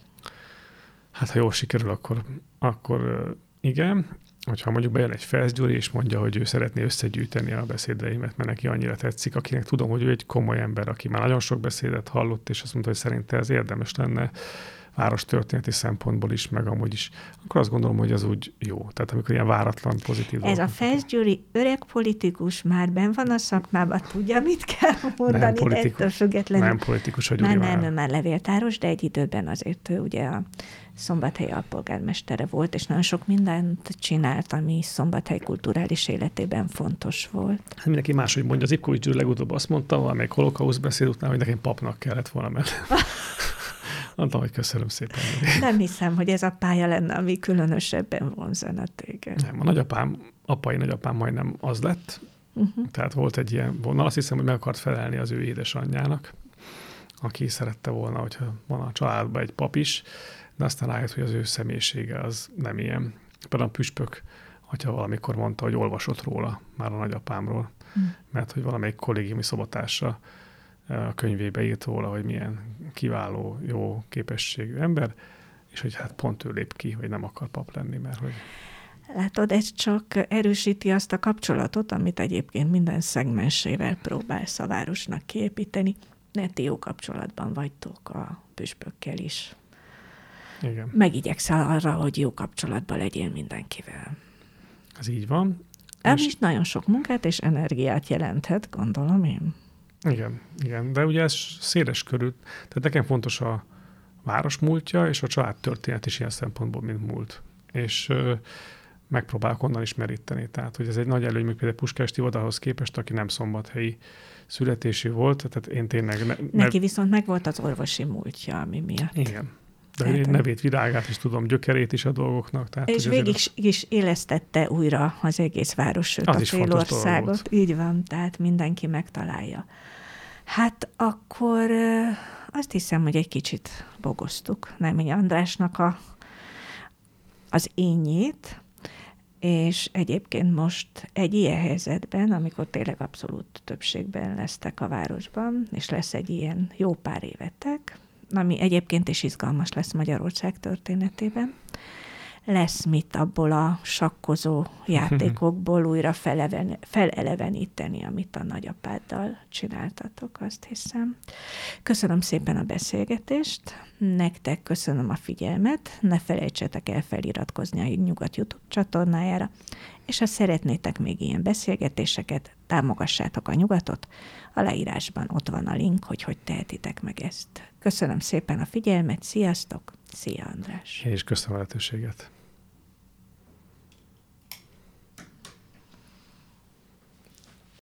Hát, ha jól sikerül, akkor, akkor igen. Hogyha mondjuk bejön egy Felsz Gyuri, és mondja, hogy ő szeretné összegyűjteni a beszédeimet, mert neki annyira tetszik, akinek tudom, hogy ő egy komoly ember, aki már nagyon sok beszédet hallott, és azt mondta, hogy szerinte ez érdemes lenne várostörténeti szempontból is, meg amúgy is, akkor azt gondolom, hogy az úgy jó. Tehát amikor ilyen váratlan, pozitív... Ez a Felsz Gyuri öreg politikus, már benn van a szakmában, tudja, mit kell mondani, nem politikus, ettől függetlenül. Nem politikus, hogy Gyuri már. Nem, ő már levéltáros, de egy időben azért ő ugye a Szombathely alpolgármestere volt, és nagyon sok mindent csinált, ami Szombathely kulturális életében fontos volt. Hát mindenki máshogy mondja. Az Ipkovics Gyuri legutóbb azt mondta, valamelyik holokauszt beszéd után, hogy nekem papnak kellett volna menni. Mondtam, hogy köszönöm szépen. Nem hiszem, hogy ez a pálya lenne, ami különösebben vonzana téged. Nem, a nagyapám, apai nagyapám majdnem az lett. Uh-huh. Tehát volt egy ilyen vonal. Azt hiszem, hogy meg akart felelni az ő édesanyjának, aki szerette volna, hogyha van a családban egy pap is, de aztán rájött, hogy az ő személyisége az nem ilyen. Például a püspök, hogyha valamikor mondta, hogy olvasott róla, már a nagyapámról. mm. mert hogy valamelyik kollégiumi szobatársa a könyvébe írt róla, hogy milyen kiváló, jó képességű ember, és hogy hát pont ő lép ki, hogy nem akar pap lenni, mert hogy... Látod, ez csak erősíti azt a kapcsolatot, amit egyébként minden szegmensével próbálsz a városnak kiépíteni. Ne ti jó kapcsolatban vagytok a püspökkel is. Igen. Megigyekszel arra, hogy jó kapcsolatban legyél mindenkivel. Ez így van. Ez is nagyon sok munkát és energiát jelenthet, gondolom én. Igen, igen, de ugye ez széles körül. Tehát nekem fontos a város múltja, és a család történet is ilyen szempontból, mint múlt. És ö, megpróbálok onnan is meríteni. Tehát, hogy ez egy nagy előny, még például Puskás Tivodához képest, aki nem szombathelyi születésű volt, tehát én tényleg... Ne, Neki ne... viszont megvolt az orvosi múltja, ami miatt. Igen. De tehát, én nevét, virágát is tudom, gyökerét is a dolgoknak. Tehát, és végig is, is élesztette újra az egész város, sőt a félországot. Így van, tehát mindenki megtalálja. Hát akkor azt hiszem, hogy egy kicsit bogoztuk Nemény Andrásnak a, az énjét, és egyébként most egy ilyen helyzetben, amikor tényleg abszolút többségben lesztek a városban, és lesz egy ilyen jó pár évetek, ami egyébként is izgalmas lesz Magyarország történetében, lesz mit abból a sakkozó játékokból újra feleven, feleleveníteni, amit a nagyapáddal csináltatok, azt hiszem. Köszönöm szépen a beszélgetést, nektek köszönöm a figyelmet, ne felejtsetek el feliratkozni a Nyugat YouTube csatornájára, és ha szeretnétek még ilyen beszélgetéseket, támogassátok a Nyugatot, a leírásban ott van a link, hogy hogy tehetitek meg ezt. Köszönöm szépen a figyelmet, sziasztok, szia András! Én is köszönöm a lehetőséget.